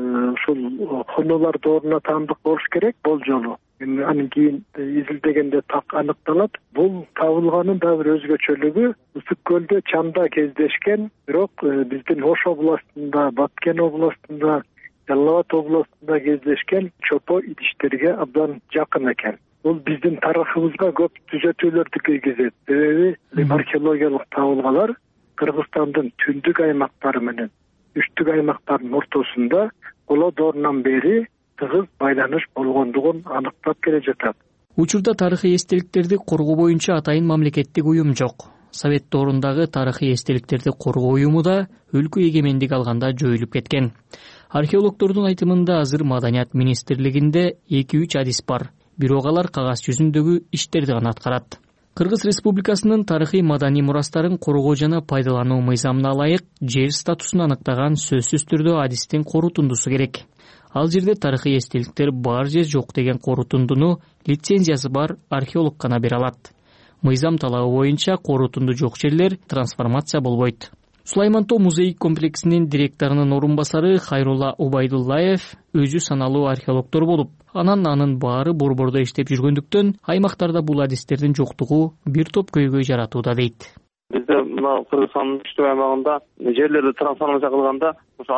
ушул хунууларды ордуна таандык болуш керек, болжолу. Анын кийин изилдегенде так аныкталат. Бул табылганын да бир өзгөчөлүгү Ысык көлдө чамда кездешкен, бирок биздин Ош областында, Баткен областында, Жалал Абад областында кездешкен чопо идиштерге абдан жакын экен. Бул биздин тарыхыбызга көп түзөтүүлөрдү киргизет. Себеби археологиялык табылгалар Кыргызстандын түндүк аймактары менен үчтүк аймактардын ортосунда коло доорунан бери тыгыз байланыш болгондугун аныктап келе жатат. Учурда тарыхый эстеликтерди коргоо боюнча атайын мамлекеттик уюм жок. Совет доорундагы тарыхый эстеликтерди коргоо уюму да өлкө эгемендик алганда жоюлуп кеткен. Археологдордун айтымында азыр Маданият министрлигинде 2-3 адис бар, бирок алар кагаз жүзүндөгү иштерди гана аткарат. Кыргыз Республикасынын тарыхый маданий мурастарын коргоо жана пайдалануу мыйзамына ылайык жер статусун аныктаган сөзсүз түрдө адистин корутундусу керек. Ал жерде тарыхый эстеликтер бар же жок деген корутундуну лицензиясы бар археолог гана бере алат. Мыйзам талабы боюнча корутунду жок жерлер трансформация болбойт. Сулайман Тоо музей комплексинин директорунун орун басары Хайрулла Убайдуллаев өзү саналуу археологдор болуп, анын баары борбордо иштеп жүргөндүктөн аймактарда бул адистердин жоктугу бир топ көйгөй жаратууда дейт. Бизде мына Кыргызстандын үчтүк аймагында жерлерди трансформация кылганда ошо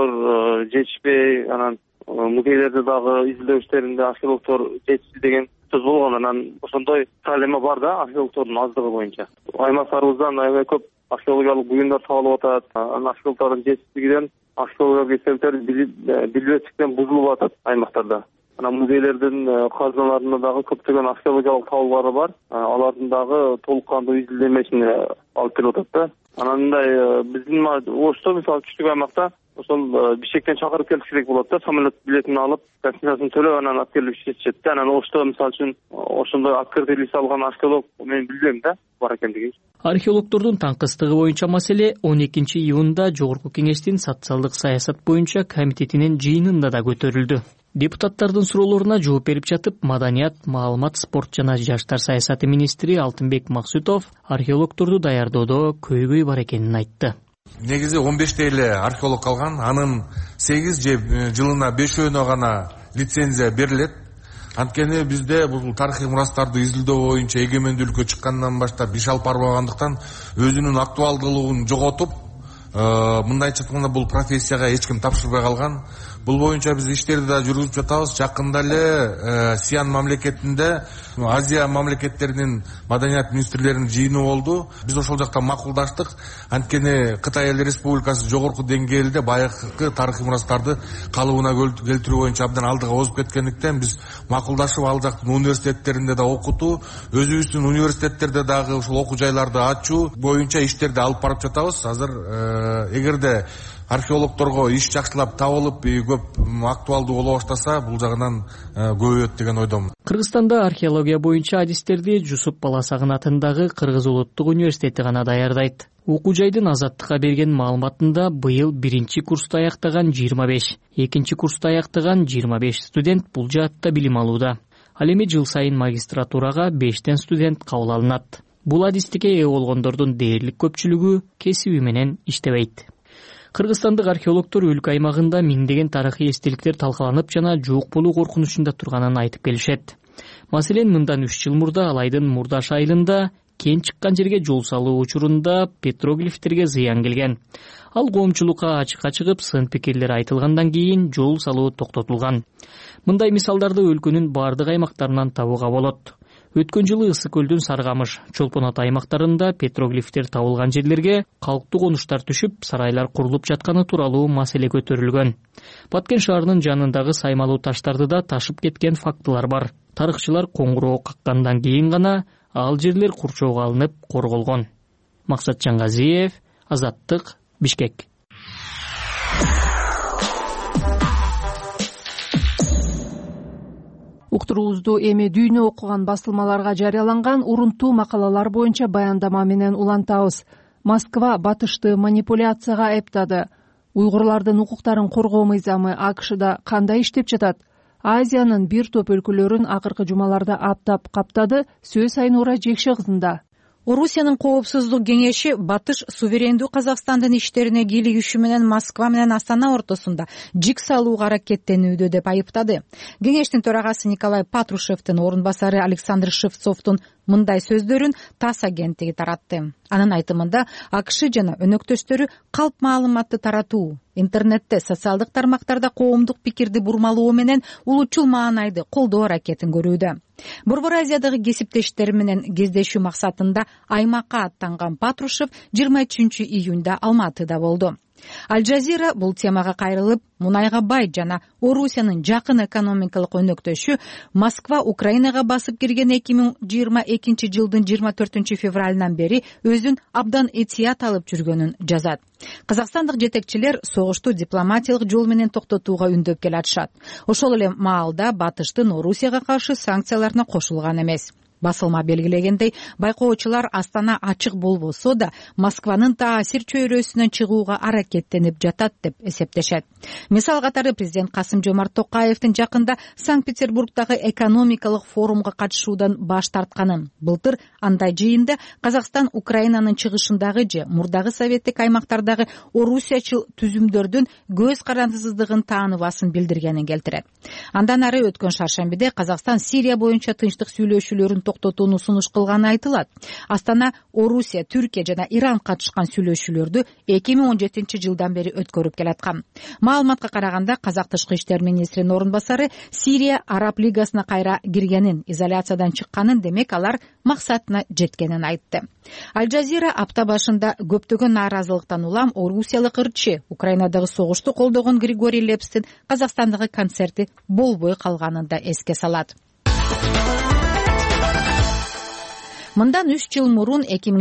археологдор жетишпей, анан музейлерде дагы изилдөө иштеринде археологдор жетишти деген сөз болгон. Анан ошондой проблема бар да археологтордун аздыгы боюнча. Аймактарыбыздан аябай көп археологиялык буюмдар табылып атат. Анан археологтордун жетишсиздигинен археологиялык эстеликтер билбестиктен бузулуп атат аймактарда. Анан музейлердин казыналарында дагы көптөгөн археологиялык табуулары бар. Алардын дагы толук кандуу изилдемесин алып келип атат да. Анан мындай биздин Ошто мисалы түштүк аймакта ошол Бишкектен чакырып келиш керек болот да, самолет билетин алып, гостиницасын төлөп анан алып келип иштетишет да. Анан Ошто мисалы үчүн ошондой открытый алган археолог мен билбейм да бар экендигин. Археологтордун таңкыстыгы боюнча маселе 12 июнда Жогорку Кеңештин социалдык саясат боюнча комитетинин жыйынында да көтөрүлдү. Депутаттардын суроолоруна жооп берип жатып, Маданият, маалымат, спорт жана жаштар саясаты министри Алтынбек Максутов археологторду даярдоодо көйгөй бар экенин айтты. Негизи 15 эле археолог калган, анын 8 же жылына 5-өөнө гана лицензия берилет. Анткени бизде бул тарыхый мурастарды изилдөө боюнча эгемендүүлүккө чыккандан баштап иш алып барбагандыктан өзүнүн актуалдуулугун жоготуп, мындайча айтканда бул профессияга эч ким тапшырбай калган. Бул боюнча биз иштерди да жүргүзүп жатабыз. Жакында эле Сиан мамлекетинде Азия мамлекеттеринин маданият министрлеринин жыйыны болду. Биз ошол жакта макулдаштык. Анткени Кытай Эл Республикасы жогорку деңгээлде байыркы тарыхый мурастарды калыбына келтирүү боюнча абдан алдыга озуп кеткендиктен биз макулдашып ал жактын университеттеринде да окутуу, өзүбүздүн университеттерде дагы ушул окуу жайларды ачуу боюнча иштерди алып барып жатабыз. Азыр эгерде археологторго иш жакшылап табылып, көп актуалдуу боло баштаса, бул жагынан көбөйөт деген ойдомун. Кыргызстанда археология боюнча адистерди Жусуп Баласагын атындагы Кыргыз Улуттук университети гана даярдайт. Окуу жайдын Азаттыкка берген маалыматында быйыл 1-чи курсту аяктаган 25, 2-чи курсту аяктаган 25 студент бул жаатта билим алууда. Ал эми жыл сайын магистратурага 5 студент кабыл алынат. Бул адистикке ээ болгондордун дээрлик көпчүлүгү кесиби менен иштебейт. Кыргызстандык археологтор өлкө аймагында миңдеген тарыхый эстеликтер талкаланып жана жок болуу коркунучунда турганын айтып келишет. Маселен, мындан 3 жыл мурда Алайдын Мурдаш айылында кен чыккан жерге жол салуу учурунда петроглифтерге зыян келген. Ал коомчулукка ачыкка чыгып, сын пикирлер айтылгандан кийин жол салуу токтотулган. Мындай мисалдарды өлкөнүн бардык аймактарынан табууга болот. Өткөн жылы Ысык көлдүн Саргамыш, Чолпон Ата аймактарында петроглифтер табылган жерлерге калктуу конуштар түшүп, сарайлар курулуп жатканы тууралуу маселе көтөрүлгөн. Баткен шаарынын жанындагы саймалуу таштарды да ташып кеткен фактылар бар. Тарыхчылар коңгуроо каккандан кийин гана ал жерлер курчоого алынып корголгон. Максат Жаңгазиев, Азаттык, Бишкек. Уктуруубузду эми дүйнө окуган басылмаларга жарыяланган урунтуу макалалар боюнча баяндама менен улантабыз. Москва батышты манипуляцияга айыптады. Уйгурлардын укуктарын коргоо мыйзамы АКШда кандай иштеп жатат? Азиянын бир топ өлкөлөрүн акыркы жумаларда аптап каптады. Сөз Айнура Жекше кызында. Орусиянын коопсуздук кеңеши батыш суверендүү Казакстандын иштерине кийлигиши менен Москва менен Астана ортосунда жик салууга аракеттенүүдө деп айыптады. Кеңештин төрагасы Николай Патрушевдин орун басары Александр Шевцовдун мындай сөздөрүн ТАСС агенттиги таратты. Анын айтымында АКШ жана өнөктөштөрү калп маалыматты таратуу, интернетте, социалдык тармактарда коомдук пикирди бурмалоо менен улутчул маанайды колдоо аракетин көрүүдө. Борбор Азиядагы кесиптештери менен кездешүү максатында аймакка аттанган Патрушев 23 июнда Алматыда болду. Аль-Жазира бул темага кайрылып, мунайга бай жана Орусиянын жакын экономикалык өнөктөшү Москва Украинага басып кирген 2022 жылдын 24 февралынан бери өзүн абдан этият алып жүргөнүн жазат. Казакстандык жетекчилер согушту дипломатиялык жол менен токтотууга үндөп келатышат. Ошол эле маалда батыштын Орусияга каршы санкцияларына кошулган эмес. Басылма белгилегендей, байкоочулар Астана ачык болбосо да Москванын таасир чөйрөсүнөн чыгууга аракеттенип жатат деп эсептешет. Мисал катары президент Касым-Жомарт Токаевдин жакында Санкт-Петербургдагы экономикалык форумга катышуудан баш тартканын, былтыр андай жыйында Казакстан Украинанын чыгышындагы же мурдагы советтик аймактардагы орусиячыл түзүмдөрдүн көз карандысыздыгын тааныбасын билдиргенин келтирет. Андан ары өткөн шаршембиде Казакстан Сирия боюнча тынчтык сүйлөшүүлөрүн токтотууну сунуш кылганы айтылат. Астана Орусия, Түркия жана Иран катышкан сүйлөшүүлөрдү 2017 жылдан бери өткөрүп келаткан. Маалыматка караганда Казак тышкы иштер министринин орун басары Сирия Араб лигасына кайра киргенин, изоляциядан чыкканын, демек алар максатына жеткенин айтты. Аль Жазира апта башында көптөгөн нааразылыктан улам орусиялык ырчы Украинадагы согушту колдогон Григорий Лепстин Казакстандагы концерти болбой калганын да эске салат. Мындан 3 жыл мурун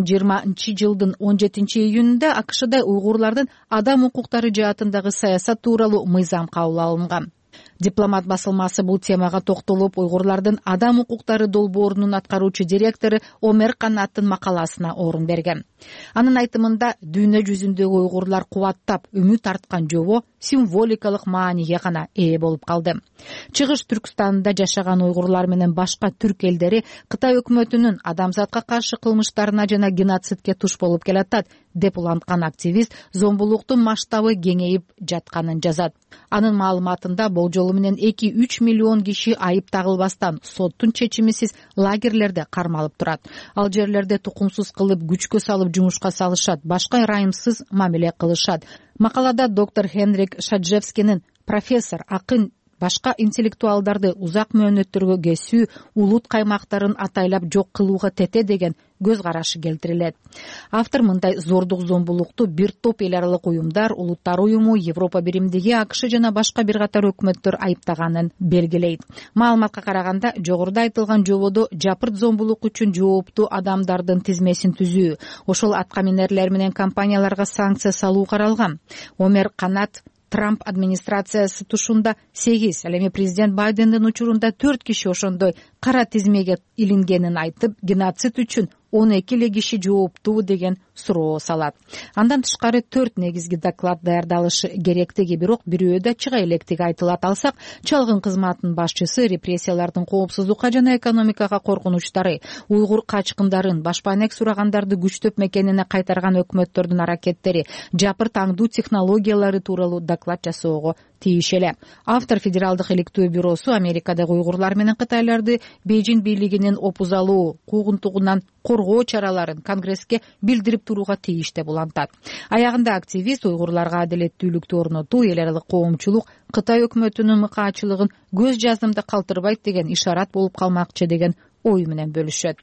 2020 жылдын 17 июнунда АКШда уйгурлардын адам укуктары жаатындагы саясат тууралуу мыйзам кабыл алынган. Дипломат басылмасы бул темага токтолуп, уйгурлардын адам укуктары долбоорунун аткаруучу директору Омер Канаттын макаласына орун берген. Анын айтымында дүйнө жүзүндөгү уйгурлар кубаттап, үмүт арткан жобо символикалык мааниге гана ээ болуп калды. Чыгыш Түркстанда жашаган уйгурлар менен башка түрк элдери Кытай өкмөтүнүн адамзатка каршы кылмыштарына жана геноцидке туш болуп келатат деп уланткан активист зомбулуктун масштабы кеңейип жатканын жазат. Анын маалыматында болжолу менен 2-3 миллион киши айып тагылбастан соттун чечимисиз лагерлерде кармалып турат. Ал жерлерде тукумсуз кылып, күчкө салып жумушка салышат, башка ырайымсыз мамиле кылышат. Макалада доктор Хенрик Шаджевскинин профессор, акын, башка интеллектуалдарды узак мөөнөттөргө кесүү, улут каймактарын атайлап жок кылууга тете деген көз карашы келтирилет. Автор мындай зордук зомбулукту бир топ эл аралык уюмдар, Улуттар уюму, Европа биримдиги, АКШ жана башка бир катар өкмөттөр айыптаганын белгилейт. Маалыматка караганда, жогоруда айтылган жободо жапырт зомбулук үчүн жооптуу адамдардын тизмесин түзүү, ошол аткаминерлер менен компанияларга санкция салуу каралган. Омер Канат Трамп администрациясы тушунда 8, ал эми президент Байдендин учурунда 4 киши ошондой кара тизмеге илингенин айтып, геноцид үчүн 12 эле киши жооптуу деген суроо салат. Андан тышкары 4 негизги доклад даярдалышы керектиги, бирок бирөө да чыга электиги айтылат. Алсак, чалгын кызматынын башчысы репрессиялардын коопсуздукка жана экономикага коркунучтары, уйгур качкындарын, башпанек сурагандарды күчтөп мекенине кайтарган өкмөттөрдүн аракеттери, жапырт аңдуу технологиялары тууралуу доклад жасоого тийиш эле. Автор Федералдык иликтөө бюросу Америкадагы уйгурлар менен кытайларды Бейжин бийлигинин опузалуу, куугунтугунан коргоо чараларын Конгресске билдирип турууга тийиш деп улантат. Аягында активист уйгурларга адилеттүүлүктү орнотуу, эл аралык коомчулук Кытай өкмөтүнүн мыкаачылыгын көз жаздымда калтырбайт деген ишарат болуп калмакчы деген ой менен бөлүшөт.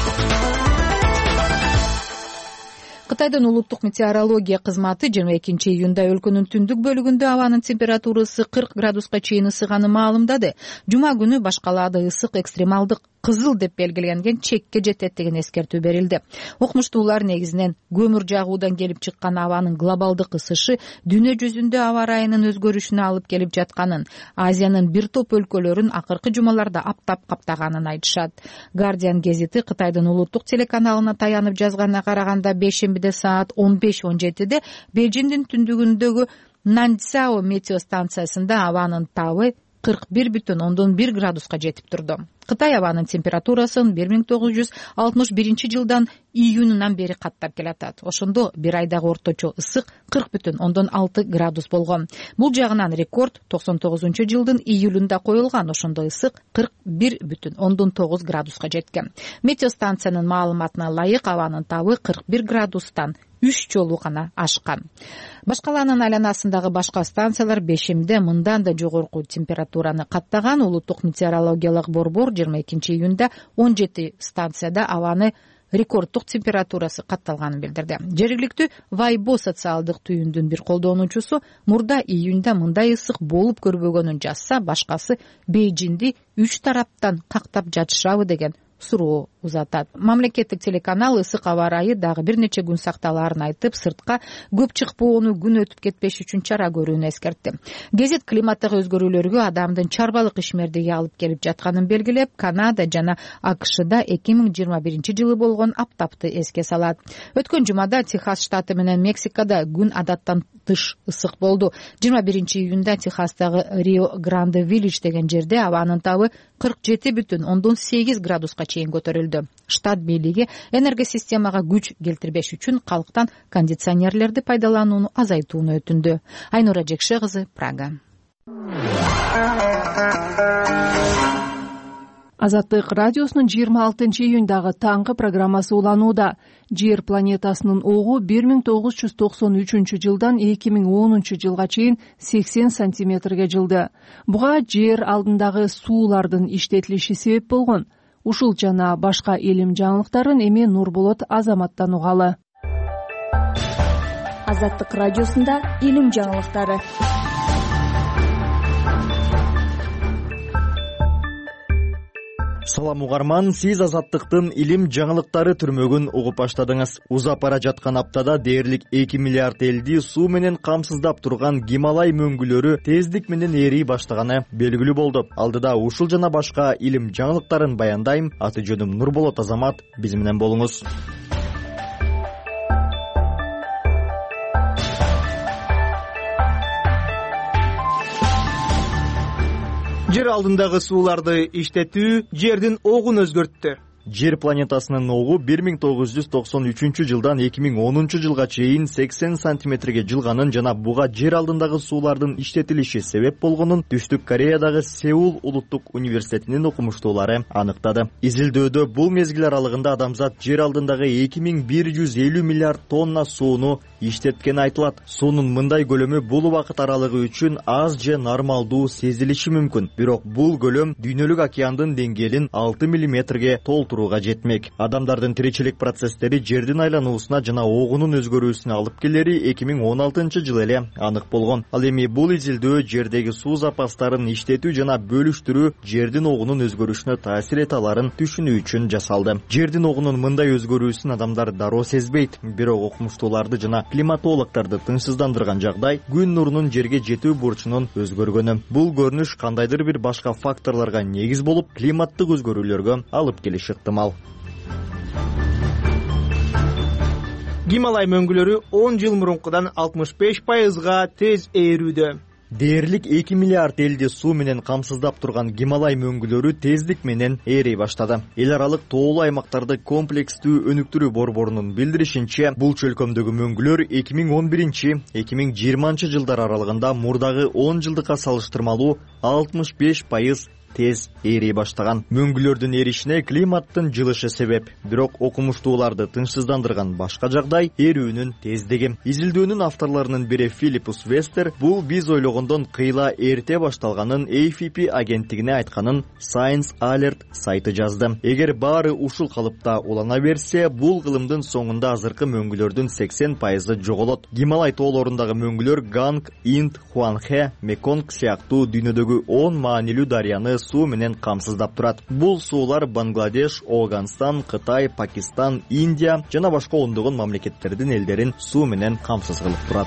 Кытайдын улуттук метеорология кызматы 22 июнда өлкөнүн түндүк бөлүгүндө абанын температурасы 40 градуска чейин ысыганын маалымдады. Жума күнү башкалаада ысык экстремалдык кызыл деп белгиленген чекке жетет деген эскертүү берилди. Окумуштуулар негизинен көмүр жагуудан келип чыккан абанын глобалдык ысышы дүйнө жүзүндө аба ырайынын өзгөрүшүнө алып келип жатканын, Азиянын бир топ өлкөлөрүн акыркы жумаларда аптап каптаганын айтышат. Guardian гезити Кытайдын улуттук телеканалына таянып жазганына караганда, бейшембиде саат 15:17 Бейжиңдин түндүгүндөгү Нанцзяо метеостанциясында абанын табы 41,1 градуска жетип турду. Кытай абанын температурасын 1961 жылдан июнунан бери каттап келатат. Ошондо бир айдагы орточо ысык 40,6 градус болгон. Бул жагынан рекорд 99 жылдын июлунда коюлган, ошондо ысык 41,9 градуска жеткен. Метеостанциянын маалыматына ылайык абанын табы 41 градустан 3 жолу гана ашкан. Башкаланын айланасындагы башка станциялар бейшембиде мындан да жогорку температураны каттаган. Улуттук метеорологиялык борбор 22 июнда 17 станцияда абаны рекордтук температурасы катталганын билдирди. Жергиликтүү Вайбо социалдык түйүндүн бир колдонуучусу мурда июнда мындай ысык болуп көрбөгөнүн жазса, башкасы Бейжинди 3 тараптан кактап жатышабы деген суроо узатат. Мамлекеттик телеканал ысык аба ырайы дагы бир нече күн сакталаарын айтып, сыртка көп чыкпоону, күн өтүп кетпеш үчүн чара көрүүнү эскертти. Гезит климаттык өзгөрүүлөргө адамдын чарбалык ишмердиги алып келип жатканын белгилеп, Канада жана АКШда 2021 жылы болгон аптапты эске салат. Өткөн жумада Техас штаты менен Мексикада күн адаттан тыш ысык болду. 21 июнда Техастагы Рио Гранде Виллидж деген жерде абанын табы 47,8 градуска чейин көтөрүлдү. Штат бийлиги энергосистемага күч келтирбеш үчүн калктан кондиционерлерди пайдаланууну азайтууну өтүндү. Айнура Жекше кызы, Прага. Азаттык радиосунун 26-июндагы таңкы программасы уланууда. Жер планетасынын огу 1993 жылдан 2010 жылга чейин 80 сантиметрге жылды. Буга жер алдындагы суулардын иштетилиши себеп болгон. Ушул жана башка илим жаңылыктарын эми Нурболот Азаматтан угалы. Азаттык радиосунда илим жаңылыктары. Салам угарман, сиз Азаттыктын илим жаңылыктары түрмөгүн угуп баштадыңыз. Узап бара жаткан аптада дээрлик 2 миллиард элди суу менен камсыздап турган Гималай мөңгүлөрү тездик менен ээрий баштаганы белгилүү болду. Алдыда ушул жана башка илим жаңылыктарын баяндайм. Аты жөнүм Нурболот Азамат. Биз менен болуңуз. Жер алдындагы сууларды иштетүү жердин огун өзгөрттү. Жер планетасынын огу 1993 жылдан 2010 жылга чейин 80 сантиметрге жылганын жана буга жер алдындагы суулардын иштетилиши себеп болгонун Түштүк Кореядагы Сеул улуттук университетинин окумуштуулары аныктады. Изилдөөдө бул мезгил аралыгында адамзат жер алдындагы 2150 миллиард тонна сууну иштеткени айтылат. Суунун мындай көлөмү бул убакыт аралыгы үчүн аз же нормалдуу сезилиши мүмкүн. Бирок бул көлөм дүйнөлүк океандын деңгээлин 6 миллиметрге толтурууга жетмек. Адамдардын тиричилик процесстери жердин айлануусуна жана огунун өзгөрүүсүнө алып келери 2016 жылы эле анык болгон. Ал эми бул изилдөө жердеги суу запастарын иштетүү жана бөлүштүрүү жердин огунун өзгөрүшүнө таасир эте аларын түшүнүү үчүн жасалды. Жердин огунун мындай өзгөрүүсүн адамдар дароо сезбейт. Бирок окумуштууларды жана климатологдорду тынчсыздандырган жагдай күн нурунун жерге жетүү бурчунун өзгөргөнү. Бул көрүнүш кандайдыр бир башка факторлорго негиз болуп, климаттык өзгөрүүлөргө алып келиши ыктымал. Гималай мөңгүлөрү 10 жыл мурункудан 65%га тез ээрүүдө. Дээрлик 2 миллиард элди суу менен камсыздап турган Гималай мөңгүлөрү тездик менен ээрей баштады. Эл аралык тоолуу аймактарды комплекстүү өнүктүрүү борборунун билдиришинче, бул чөлкөмдөгү мөңгүлөр 2011-2020 жылдар аралыгында мурдагы 10 жылдыкка салыштырмалуу 65% тез ээрей баштаган. Мөңгүлөрдүн эришине климаттын жылышы себеп. Бирок окумуштууларды тынчсыздандырган башка жагдай эрүүнүн тездиги. Изилдөөнүн авторлорунун бири Филиппус Вестер бул биз ойлогондон кыйла эрте башталганын AFP агенттигине айтканын Science Alert сайты жазды. Эгер баары ушул калыпта улана берсе, бул кылымдын соңунда азыркы мөңгүлөрдүн 80% жоголот. Гималай тоолорундагы мөңгүлөр Ганг, Инд, Хуанхэ, Меконг сыяктуу дүйнөдөгү 10 маанилүү дарыяны суу менен камсыздап турат. Бул суулар Бангладеш, Афганистан, Кытай, Пакистан, Индия жана башка ондогон мамлекеттердин элдерин суу менен камсыз кылып турат.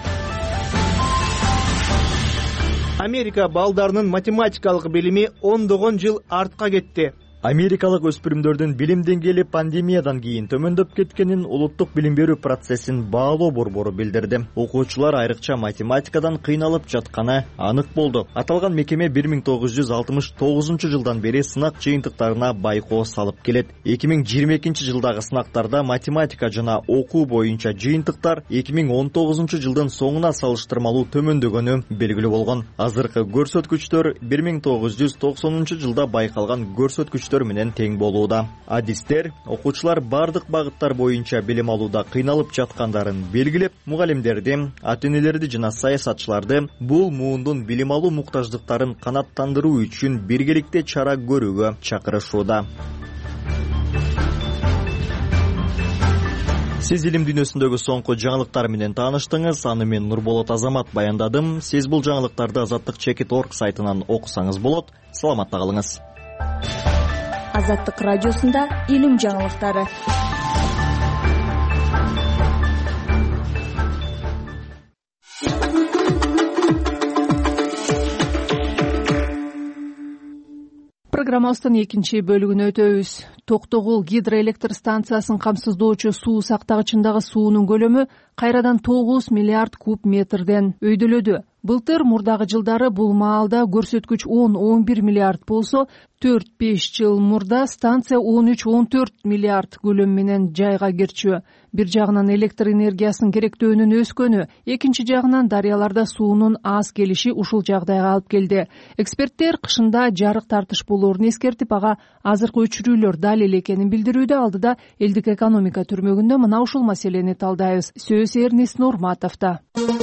Америка балдарынын математикалык билими ондогон жыл артка кетти. Америкалык өспүрүмдөрдүн билим деңгээли пандемиядан кийин төмөндөп кеткенин улуттук билим берүү процессин баалоо борбору билдирди. Окуучулар айрыкча математикадан кыйналып жатканы анык болду. Аталган мекеме 1969 жылдан бери сынак жыйынтыктарына байкоо салып келет. 2022 жылдагы сынактарда математика жана окуу боюнча жыйынтыктар 2019 жылдын соңуна салыштырмалуу төмөндөгөнү белгилүү болгон. Азыркы көрсөткүчтөр 1990 жылда байкалган көрсөткүчтөр менен тең болууда. Адистер окуучулар бардык багыттар боюнча билим алууда кыйналып жаткандарын белгилеп, мугалимдерди, ата-энелерди жана саясатчыларды бул муундун билим алуу муктаждыктарын канааттандыруу үчүн биргеликте чара көрүүгө чакырышууда. Сиз илим дүйнөсүндөгү соңку жаңылыктар менен тааныштыңыз. Аны мен Нурболот Азамат баяндадым. Сиз бул жаңылыктарды Азаттык.org сайтынан окусаңыз болот. Саламатта калыңыз. Азаттык радиосунда илим жаңылыктары. Программабыздын экинчи бөлүгүнө өтөбүз. Токтогул гидроэлектр станциясын камсыздоочу суу сактагычындагы суунун көлөмү кайрадан 9 миллиард куб метрден өйдөлөдү. Былтыр мурдагы жылдары бул маалда көрсөткүч 10-11 миллиард болсо, 4-5 жыл мурда станция 13-14 миллиард көлөм менен жайга кирчү. Бир жагынан электр энергиясынын керектөөнүн өскөнү, экинчи жагынан дарыяларда суунун аз келиши ушул жагдайга алып келди. Эксперттер кышында жарык тартыш болоорун эскертип, ага азыркы өчүрүүлөр далил экенин билдирүүдө. Алдыда элдик экономика түрмөгүндө мына ушул маселени талдайбыз. Сөз Эрнест Нурматовдо.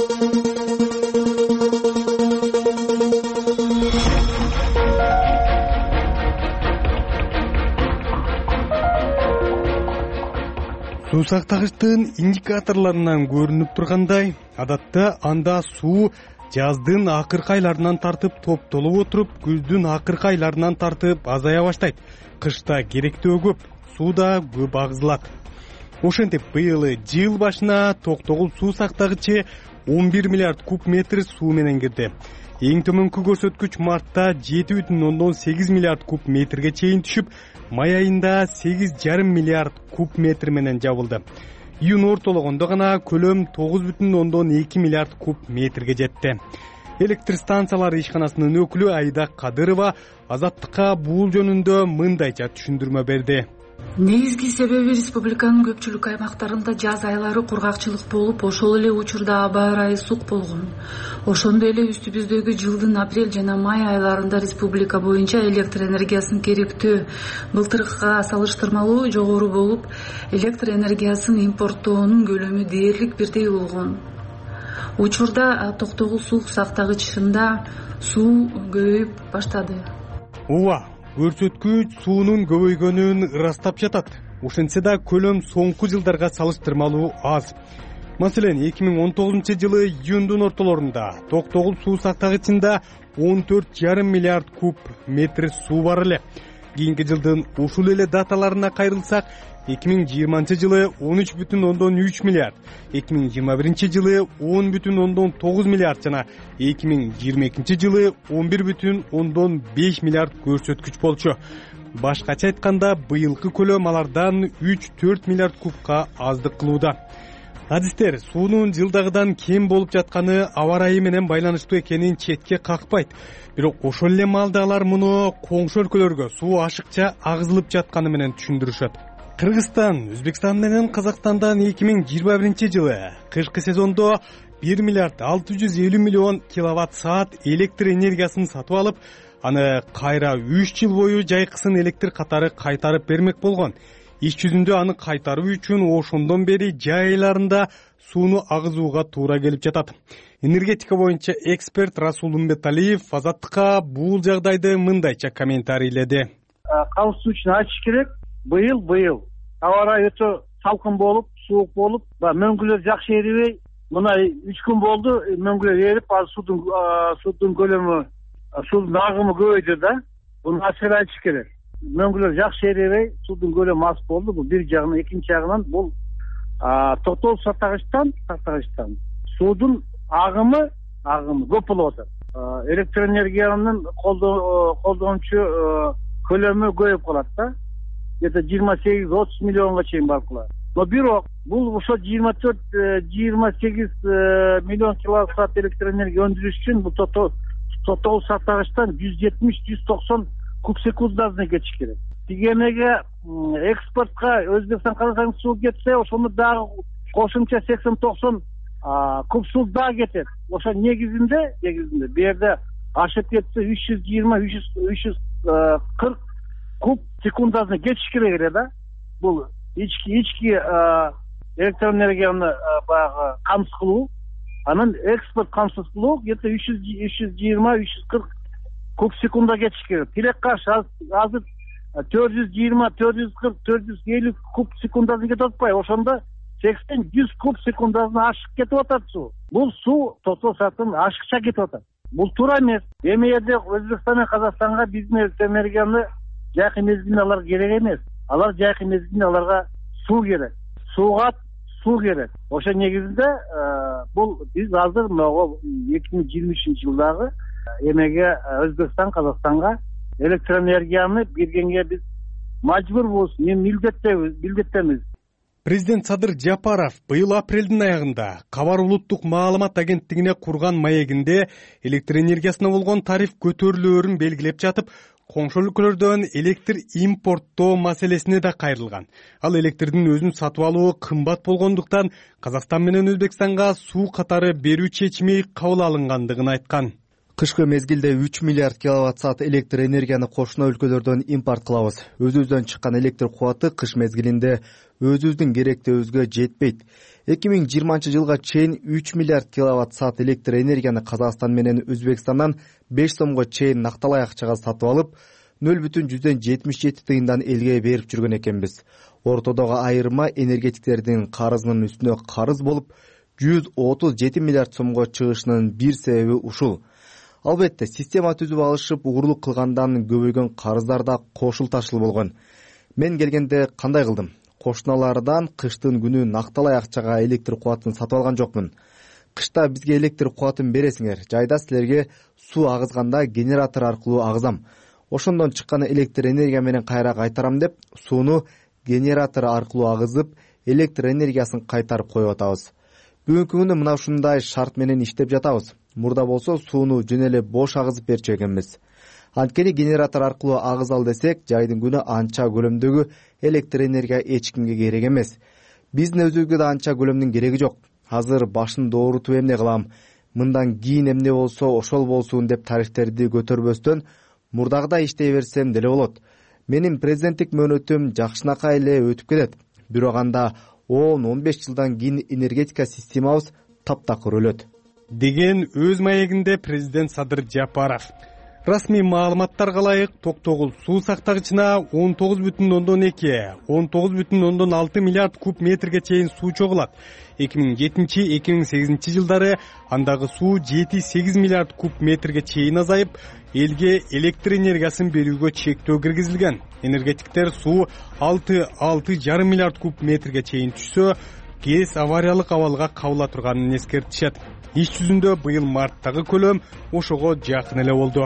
Суу сактагычтын индикаторлорунан көрүнүп тургандай, адатта анда суу жаздын акыркы айларынан тартып топтолуп отуруп, күздүн акыркы айларынан тартып азая баштайт. Кышта керектөө көп, суу да көп агызылат. Ошентип быйыл жыл башына Токтогул суу сактагычы 11 миллиард куб метр суу менен кирди. Эң төмөнкү көрсөткүч мартта 7,8 миллиард куб метрге чейин түшүп, май айында 8,5 миллиард куб метр менен жабылды. Июнь ортологондо гана көлөм 9,2 миллиард куб метрге жетти. Электр станциялары ишканасынын өкүлү Айда Кадырова Азаттыкка бул жөнүндө мындайча түшүндүрмө берди. Негизги себеби республиканын көпчүлүк аймактарында жаз айлары кургакчылык болуп, ошол эле учурда аба ырайы сук болгон. Ошондой эле үстүбүздөгү жылдын апрель жана май айларында республика боюнча электр энергиясынын керектөө былтыркыга салыштырмалуу жогору болуп, электр энергиясын импорттоонун көлөмү дээрлик бирдей болгон. Учурда Токтогул суу сактагычында суу көбөйүп баштады. Ооба, көрсөткүч суунун көбөйгөнүн ырастап жатат. Ошентсе да көлөм соңку жылдарга салыштырмалуу аз. Маселен, 2019 жылы июндун ортолорунда Токтогул суу сактагычында 14,5 миллиард куб метр суу бар эле. Кийинки жылдын ушул эле даталарына кайрылсак, 2020 жылы 13,3 миллиард, 2021 жылы 10,9 миллиард жана 2022 жылы 11,5 миллиард көрсөткүч болчу. Башкача айтканда, быйылкы көлөм алардан 3-4 миллиард кубка аздык кылууда. Адистер суунун жылдагыдан кем болуп жатканы аба ырайы менен байланыштуу экенин четке какпайт. Бирок ошол эле маалда алар муну коңшу өлкөлөргө суу ашыкча агызылып жатканы менен түшүндүрүшөт. Кыргызстан, Өзбекстан менен Казакстандан 2021 жылы кышкы сезондо 1 миллиард 650 миллион киловатт саат электр энергиясын сатып алып, аны кайра 3 жыл бою жайкысын электр катары кайтарып бермек болгон. Иш жүзүндө аны кайтаруу үчүн ошондон бери жай айларында сууну агызууга туура келип жатат. Энергетика боюнча эксперт Расул Умбеталиев Азаттыкка бул жагдайды мындайча комментарийледи. Кауышуу үчүн айтыш керек. Быйыл аба ырайы өтө салкын болуп, суук болуп, мөңгүлөр жакшы эрибей, мына 3 күн болду, мөңгүлөр эрип, суудун көлөмү, суудун агымы көбөйдү да. Буну ачык айтыш керек. Мөңгүлөр жакшы эрибей, суудун көлөмү аз болду. Бул бир жагынан, экинчи жагынан бул Токтогул сактагычтан суудун агымы көп болуп атат. Электр энергиянын колдончу көлөмү көбөйүп калат да. Где-то 28-30 миллионга чейин барып калат. Но бирок бул ошо 24-28 миллион киловатт саат электр энергия өндүрүш үчүн бул Токтогул сактагычтан 170-190 куб секундасына кетиш керек. Тигемеге экспортко Өзбекстан, Казакстан суу кетсе, ошону дагы кошумча 80-90 куб суу дагы кетет. Ошо негизинде бу жерде ашып кетсе 320-340 куб секундасына кетиш керек эле да. Бул ички электроэнергияны баягы камсыз кылуу, анан экспорт камсыз кылуу где-то 320-340 куб секунда кетиш керек. Тилек каршы азыр 420-440-450 куб секундасын кетип атпайбы? Ошондо 80-100 куб секундасына ашык кетип атат суу. Бул суу Токтогул сактан ашыкча кетип атат. Бул туура эмес. Эми жерде Өзбекстан менен Казакстанга биздин электроэнергияны жайкы мезгилинде алар керек эмес. Алар жайкы мезгилинде аларга суу керек. Сууга суу керек. Ошо негизинде бул биз азыр 2023 жылдагы эмеге Өзбекстан, Казакстанга электроэнергияны бергенге биз мажбурбуз, милдеттемиз. Президент Садыр Жапаров быйыл апрелдин аягында Кабар улуттук маалымат агенттигине курган маегинде электр энергиясына болгон тариф көтөрүлөөрүн белгилеп жатып, коңшу өлкөлөрдөн электр импорттоо маселесине да кайрылган. Ал электрдин өзүн сатып алуу кымбат болгондуктан Казакстан менен Өзбекстанга суу катары берүү чечими кабыл алынгандыгын айткан. Кышкы мезгилде 3 миллиард киловатт саат электр энергияны кошуна өлкөлөрдөн импорт кылабыз. Өзүбүздөн чыккан электр кубаты кыш мезгилинде өзүбүздүн керектөөбүзгө жетпейт. 2020 жылга чейин 3 миллиард киловатт саат электр энергияны Казакстан менен Өзбекстандан 5 сомго чейин накталай акчага сатып алып, 0,77 тыйындан элге берип жүргөн экенбиз. Ортодогу айырма энергетиктердин карызынын үстүнө карыз болуп, 137 миллиард сомго чыгышынын бир себеби ушул. Албетте, система түзүп алышып, угурлук кылгандан көбөйгөн карыздар да кошулташыл болгон. Мен келгенде кандай кылдым? Кошуналардан кыштын күнү накталай акчага электр кубатын сатып алган жокмун. Кышта бизге электр кубатын бересиңер, жайда силерге суу агызганда генератор аркылуу агызам. Ошондон чыккан электр энергия менен кайра кайтарам деп, сууну генератор аркылуу агызып, электр энергиясын кайтарып коюп атабыз. Бүгүнкү күнү мына ушундай шарт менен иштеп жатабыз. Мурда болсо сууну жөн эле бош агызып берчү экенбиз. Анткени генератор аркылуу агызал десек, жайдын күнү анча көлөмдөгү электр энергия эч кимге керек эмес. Биздин өзүбүзгө да анча көлөмдүн кереги жок. Азыр башын доорутуп эмне кылам? Мындан кийин эмне болсо ошол болсун деп тарифтерди көтөрбөстөн мурдагыдай иштей берсем деле болот. Менин президенттик мөөнөтүм жакшынакай эле өтүп кетет. Бирок анда 10-15 жылдан кийин энергетика системабыз таптакыр өлөт деген өз маегинде президент Садыр Жапаров. Расмий маалыматтарга ылайык Токтогул суу сактагычына 19,2-19,6 миллиард куб метрге чейин суу чогулат. 2007-2008 жылдары андагы суу 7-8 миллиард куб метрге чейин азайып, элге электр энергиясын берүүгө чектөө киргизилген. Энергетиктер суу 6-6,5 миллиард куб метрге чейин түшсө, КЭС авариялык абалга кабыла турганын эскертишет. Иш жүзүндө быйыл марттагы көлөм ошого жакын эле болду.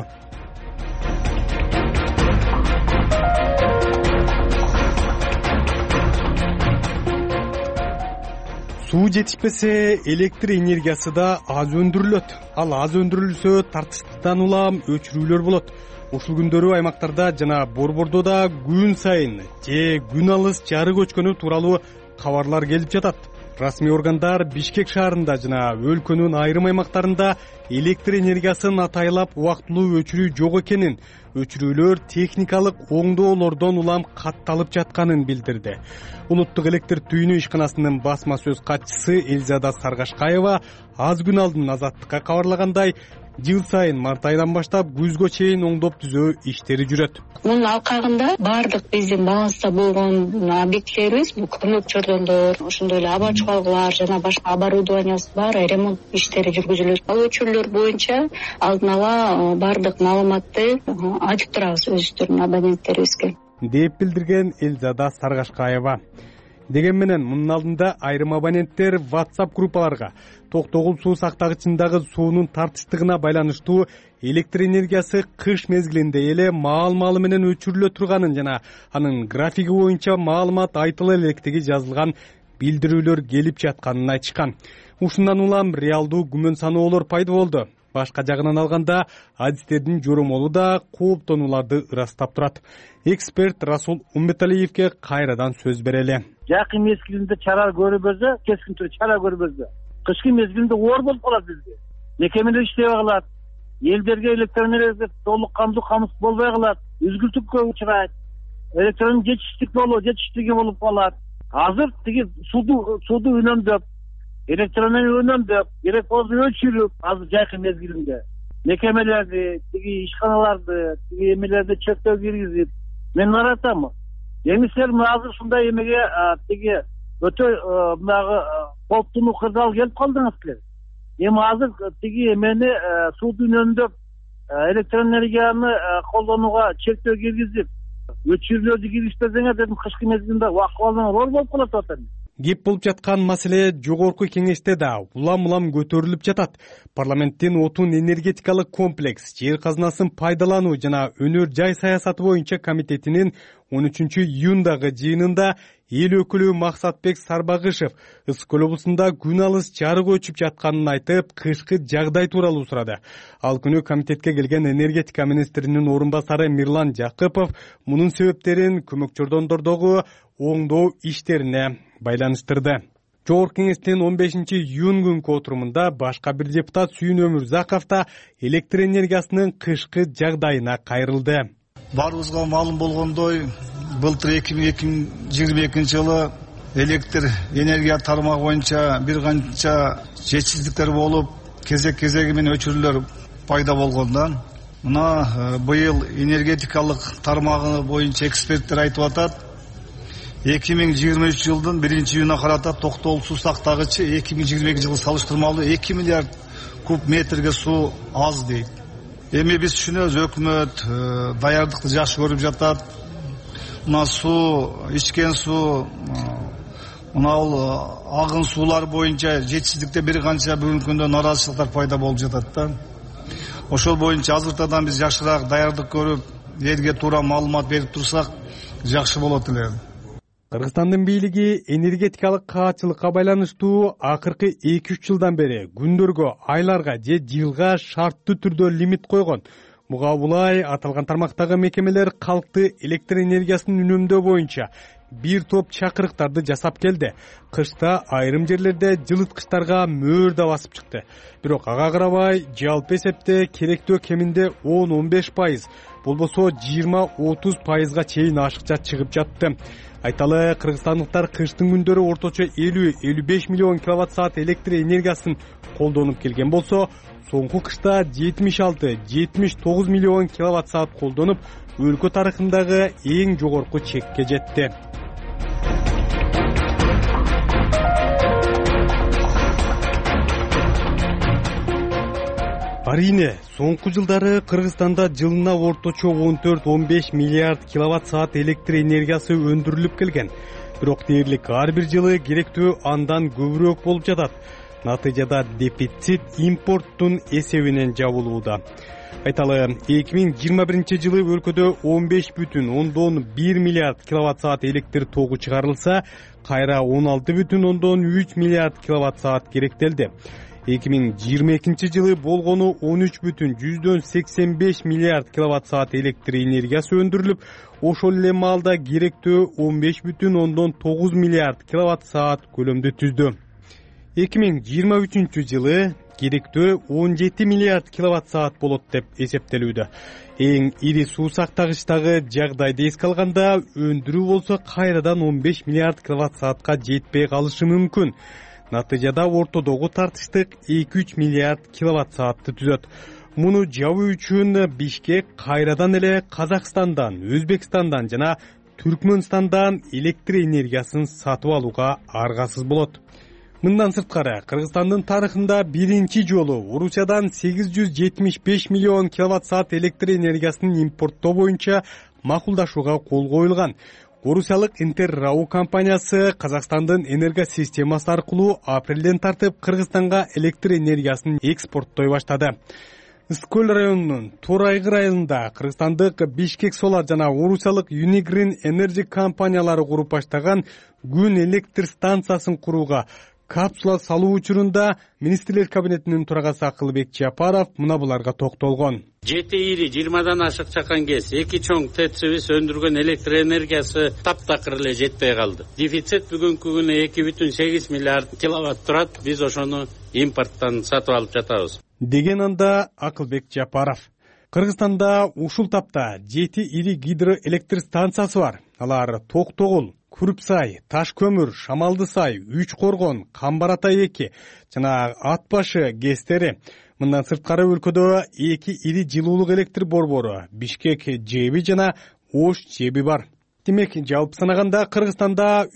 Суу жетишпесе, электр энергиясы да аз өндүрүлөт. Ал аз өндүрүлсө, тартыштан улам өчүрүүлөр болот. Ушул күндөрү аймактарда жана Борбордо да күн сайын же күн алыс жарык өчкөнү тууралуу кабарлар келип жатат. Расмий органдар Бишкек шаарында жана өлкөнүн айрым аймактарында электр энергиясын атайлап убактылуу өчүрүү жок экенин, өчүрүүлөр техникалык оңдоолордон улам катталып жатканын билдирди. Улуттук электр түйүнү ишканасынын басма сөз катчысы Элзада Саргашкаева аз күн алдын Азаттыкка кабарлагандай, жыл сайын март айынан баштап күзгө чейин оңдоп түзөө иштери жүрөт. Мунун алкагында баардык биздин баланста болгон объектилерибиз, бул көмөк чордондор, ошондой эле аба чуалгылар жана башка оборудованиябыз баары ремонт иштери жүргүзүлөт. Ал өчүрлөр боюнча алдын ала баардык маалыматты айтып турабыз өзүбүздүн абоненттерибизге, деп билдирген Элзада Саргашкаева. Деген менен мунун алдында айрым абоненттер WhatsApp группаларга Токтогул суу сактагычындагы суунун тартыштыгына байланыштуу электр энергиясы кыш мезгилинде эле маал-маалы менен өчүрүлө турганын жана анын графиги боюнча маалымат айтыла электиги жазылган билдирүүлөр келип жатканын айтышкан. Ушундан улам реалдуу күмөн саноолор пайда болду. Башка жагынан алганда, адистердин жоромолу да кооптонууларды ырастап турат. Эксперт Расул Умбеталиевке кайрадан сөз берели. Жакын мезгилинде чара көрбөзө, кескин түрдө чара көрбөзө. Кышкы мезгилинде оор болуп калат бизге. Мекемелер иштебей калат. Элдерге электр энергиясы толук камдуу камсыз болбой калат. Үзгүлтүккө учурайт. Электронун жетиштиги болуп калат. Азыр тиги сууду үнөмдөп, электроэнергияны үнөмдөп, керек болсо өчүрүп, азыр жакын мезгилинде мекемелерди, тиги ишканаларды, тиги эмелерди чектөө киргизип, мен аратам. Эмисилер азыр ушундай эмеге тиги өтө мынагы кооптуу кырдаал келип калдыңыз силер. Эми азыр тиги эмени сууду үнөмдөп, электроэнергияны колдонууга чектөө киргизип, өчүрүүлөрдү киргизбесеңер дедим, кышкы мезгилинде акыбалыңар оор болуп калат атат. Кеп болуп жаткан маселе жогорку кеңеште да улам-улам көтөрүлүп жатат. Парламенттин отун энергетикалык комплекс, жер казынасын пайдалануу жана өнөр жай саясаты боюнча комитетинин 13 июндагы жыйынында эл өкүлү Максатбек Сарбагышев Ысык көл облусунда күн алыс жарык өчүп жатканын айтып, кышкы жагдай тууралуу сурады. Ал күнү комитетке келген энергетика министринин орун басары Мирлан Жакыпов мунун себептерин көмөкчөрдондордогу оңдоо иштерине байланыштырды. Жогорку кеңештин 15-июнь күнкү отурумунда башка бир депутат Сүйүн Өмүрзаков да электр энергиясынын кышкы жагдайына кайрылды. Баарыбызга маалым болгондой, былтыр 2022 жылы электр энергия тармагы боюнча бир канча жетишсиздиктер болуп, кезек-кезеги менен өчүрүүлөр пайда болгондан, мына быйыл энергетикалык тармагы боюнча эксперттер айтып атат, 2023 жылдын 1-июнуна карата токтолуусуз сактагычы 2022 жылы салыштырмалуу 2 миллиард куб метрге суу аз дейт. Эми биз түшүнөбүз, өкмөт даярдыкты жакшы көрүп жатат. Мына суу, ичкен суу, мына агын суулар боюнча жетишсиздикте бир канча бүгүнкү күндө нааразычылыктар пайда болуп жатат да. Ошол боюнча азыртадан биз жакшыраак даярдык көрүп, элге туура маалымат берип турсак жакшы болот эле. Кыргызстандын бийлиги энергетикалык каатчылыкка байланыштуу акыркы 2-3 жылдан бери күндөргө, айларга же жылга шарттуу түрдө лимит койгон. Буга улай аталган тармактагы мекемелер калкты электр энергиясын үнөмдөө боюнча бир топ чакырыктарды жасап келди. Кышта айрым жерлерде жылыткычтарга мөөр да басып чыкты. Бирок ага карабай, жалпы эсепте керектөө кеминде 10-15%, болбосо 20-30%га чейин ашыкча чыгып жатты. Айталы, кыргызстандыктар кыштын күндөрү орточо 50-55 миллион киловатт-саат электр энергиясын колдонуп келген болсо, соңку кышта 76-79 миллион киловатт-саат колдонуп, өлкө тарыхындагы эң жогорку чекке жетти. Арийне, соңку жылдары Кыргызстанда жылына орточо 14-15 миллиард киловатт-саат электр энергиясы өндүрүлүп келген. Бирок дээрлик ар бир жылы керектүү андан көбүрөөк болуп жатат. Натыйжада дефицит импорттун эсебинен жабылууда. Айталы, 2021 жылы өлкөдө 15,1 миллиард киловатт-саат электр тогу чыгарылса, кайра 16,3 миллиард киловатт-саат керектелди. 2022 жылы болгону 13,85 миллиард киловатт-саат электр энергиясы өндүрүлүп, ошол эле маалда керектөө 15,9 миллиард киловатт-саат көлөмдү түздү. 2023 жылы керектөө 17 миллиард киловатт-саат болот деп эсептелүүдө. Эң ири суу сактагычтагы жагдайды эске алганда, өндүрүү болсо кайрадан 15 миллиард киловатт-саатка жетпей калышы мүмкүн. Натыйжада ортодогу тартыштык 2-3 миллиард киловатт-саатты түзөт. Муну жабуу үчүн Бишкек кайрадан эле Казакстандан, Өзбекстандан жана Түркмөнстандан электр энергиясын сатып алууга аргасыз болот. Мындан сырткары, Кыргызстандын тарыхында биринчи жолу Орусиядан 875 миллион киловатт-саат электр энергиясын импорттоо боюнча макулдашууга кол коюлган. Орусиялык Интеррау компаниясы Казакстандын энергосистемасы аркылуу апрелден тартып Кыргызстанга электр энергиясын экспорттой баштады. Ысык көл районунун Торайгы районунда кыргызстандык Бишкек Solar жана орусиялык Unigrin Energy компаниялары куруп баштаган күн электр станциясын курууга капсула салуу учурунда министрлер кабинетинин төрагасы Акылбек Жапаров мына буларга токтолгон. 7 ири 20дан ашык чакан кез 2 чоң ТЭЦибиз өндүргөн электр энергиясы таптакыр эле жетпей калды. Дефицит бүгүнкү күнү 2,8 миллиард киловатт турат. Биз ошону импорттон сатып алып жатабыз. Деген анда Акылбек Жапаров. Кыргызстанда ушул тапта 7 ири гидроэлектр станциясы бар. Алар Токтогул, Күрүпсай, Таш көмүр, Шамалдысай, Үч Коргон, Камбарата 2 жана Ат башы ГЭСтери. Мындан сырткары өлкөдө 2 ири жылуулук электр борбору, Бишкек ЖЭБи жана Ош ЖЭБи бар. Демек, жалпы санаганда Кыргызстанда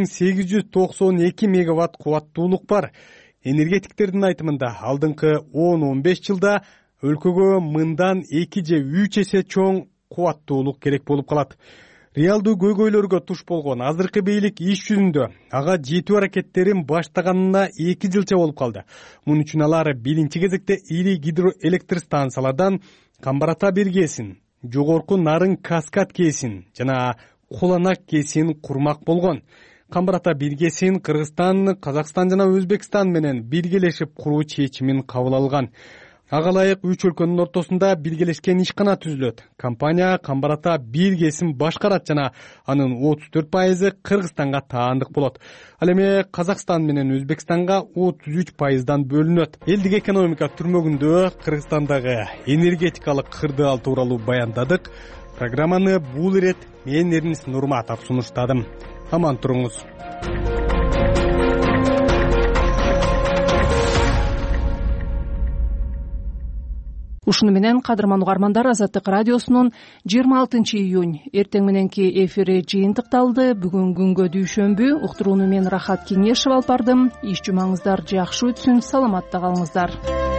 3892 мегаватт кубаттуулук бар. Энергетиктердин айтымында алдыңкы 10-15 жылда өлкөгө мындан 2 же 3 эсе чоң кубаттуулук керек болуп калат. Реалдуу көйгөйлөргө туш болгон азыркы бийлик иш жүзүндө ага жетүү аракеттерин баштаганына 2 жылча болуп калды. Мунун үчүн алар биринчи кезекте ири гидроэлектр станциялардан Камбарата 1 кээсин, жогорку Нарын Каскад кээсин жана куланак кесин курмак болгон. Камбар ата биргесин Кыргызстан, Казакстан жана Өзбекстан менен биргелешип куруу чечимин кабыл алган. Ага ылайык 3 өлкөнүн ортосунда биргелешкен ишкана түзүлөт. Компания Камбар ата биргесин башкарат жана анын 34% Кыргызстанга таандык болот. Ал эми Казакстан менен Өзбекстанга 33%дан бөлүнөт. Элдик экономика түрмөгүндө Кыргызстандагы энергетикалык кырдаал тууралуу баяндадык. Программаны бул ирет мен Эрнис Нурматов сунуштадым. Аман туруңуз. Ушуну менен кадырман угармандар, Азаттык радиосунун 26 июнь эртең мененки эфири жыйынтыкталды. Бүгүн күнгө дүйшөмбү. Уктурууну мен Рахат Кеңешев алып бардым. Иш жумаңыздар жакшы өтсүн, саламатта калыңыздар.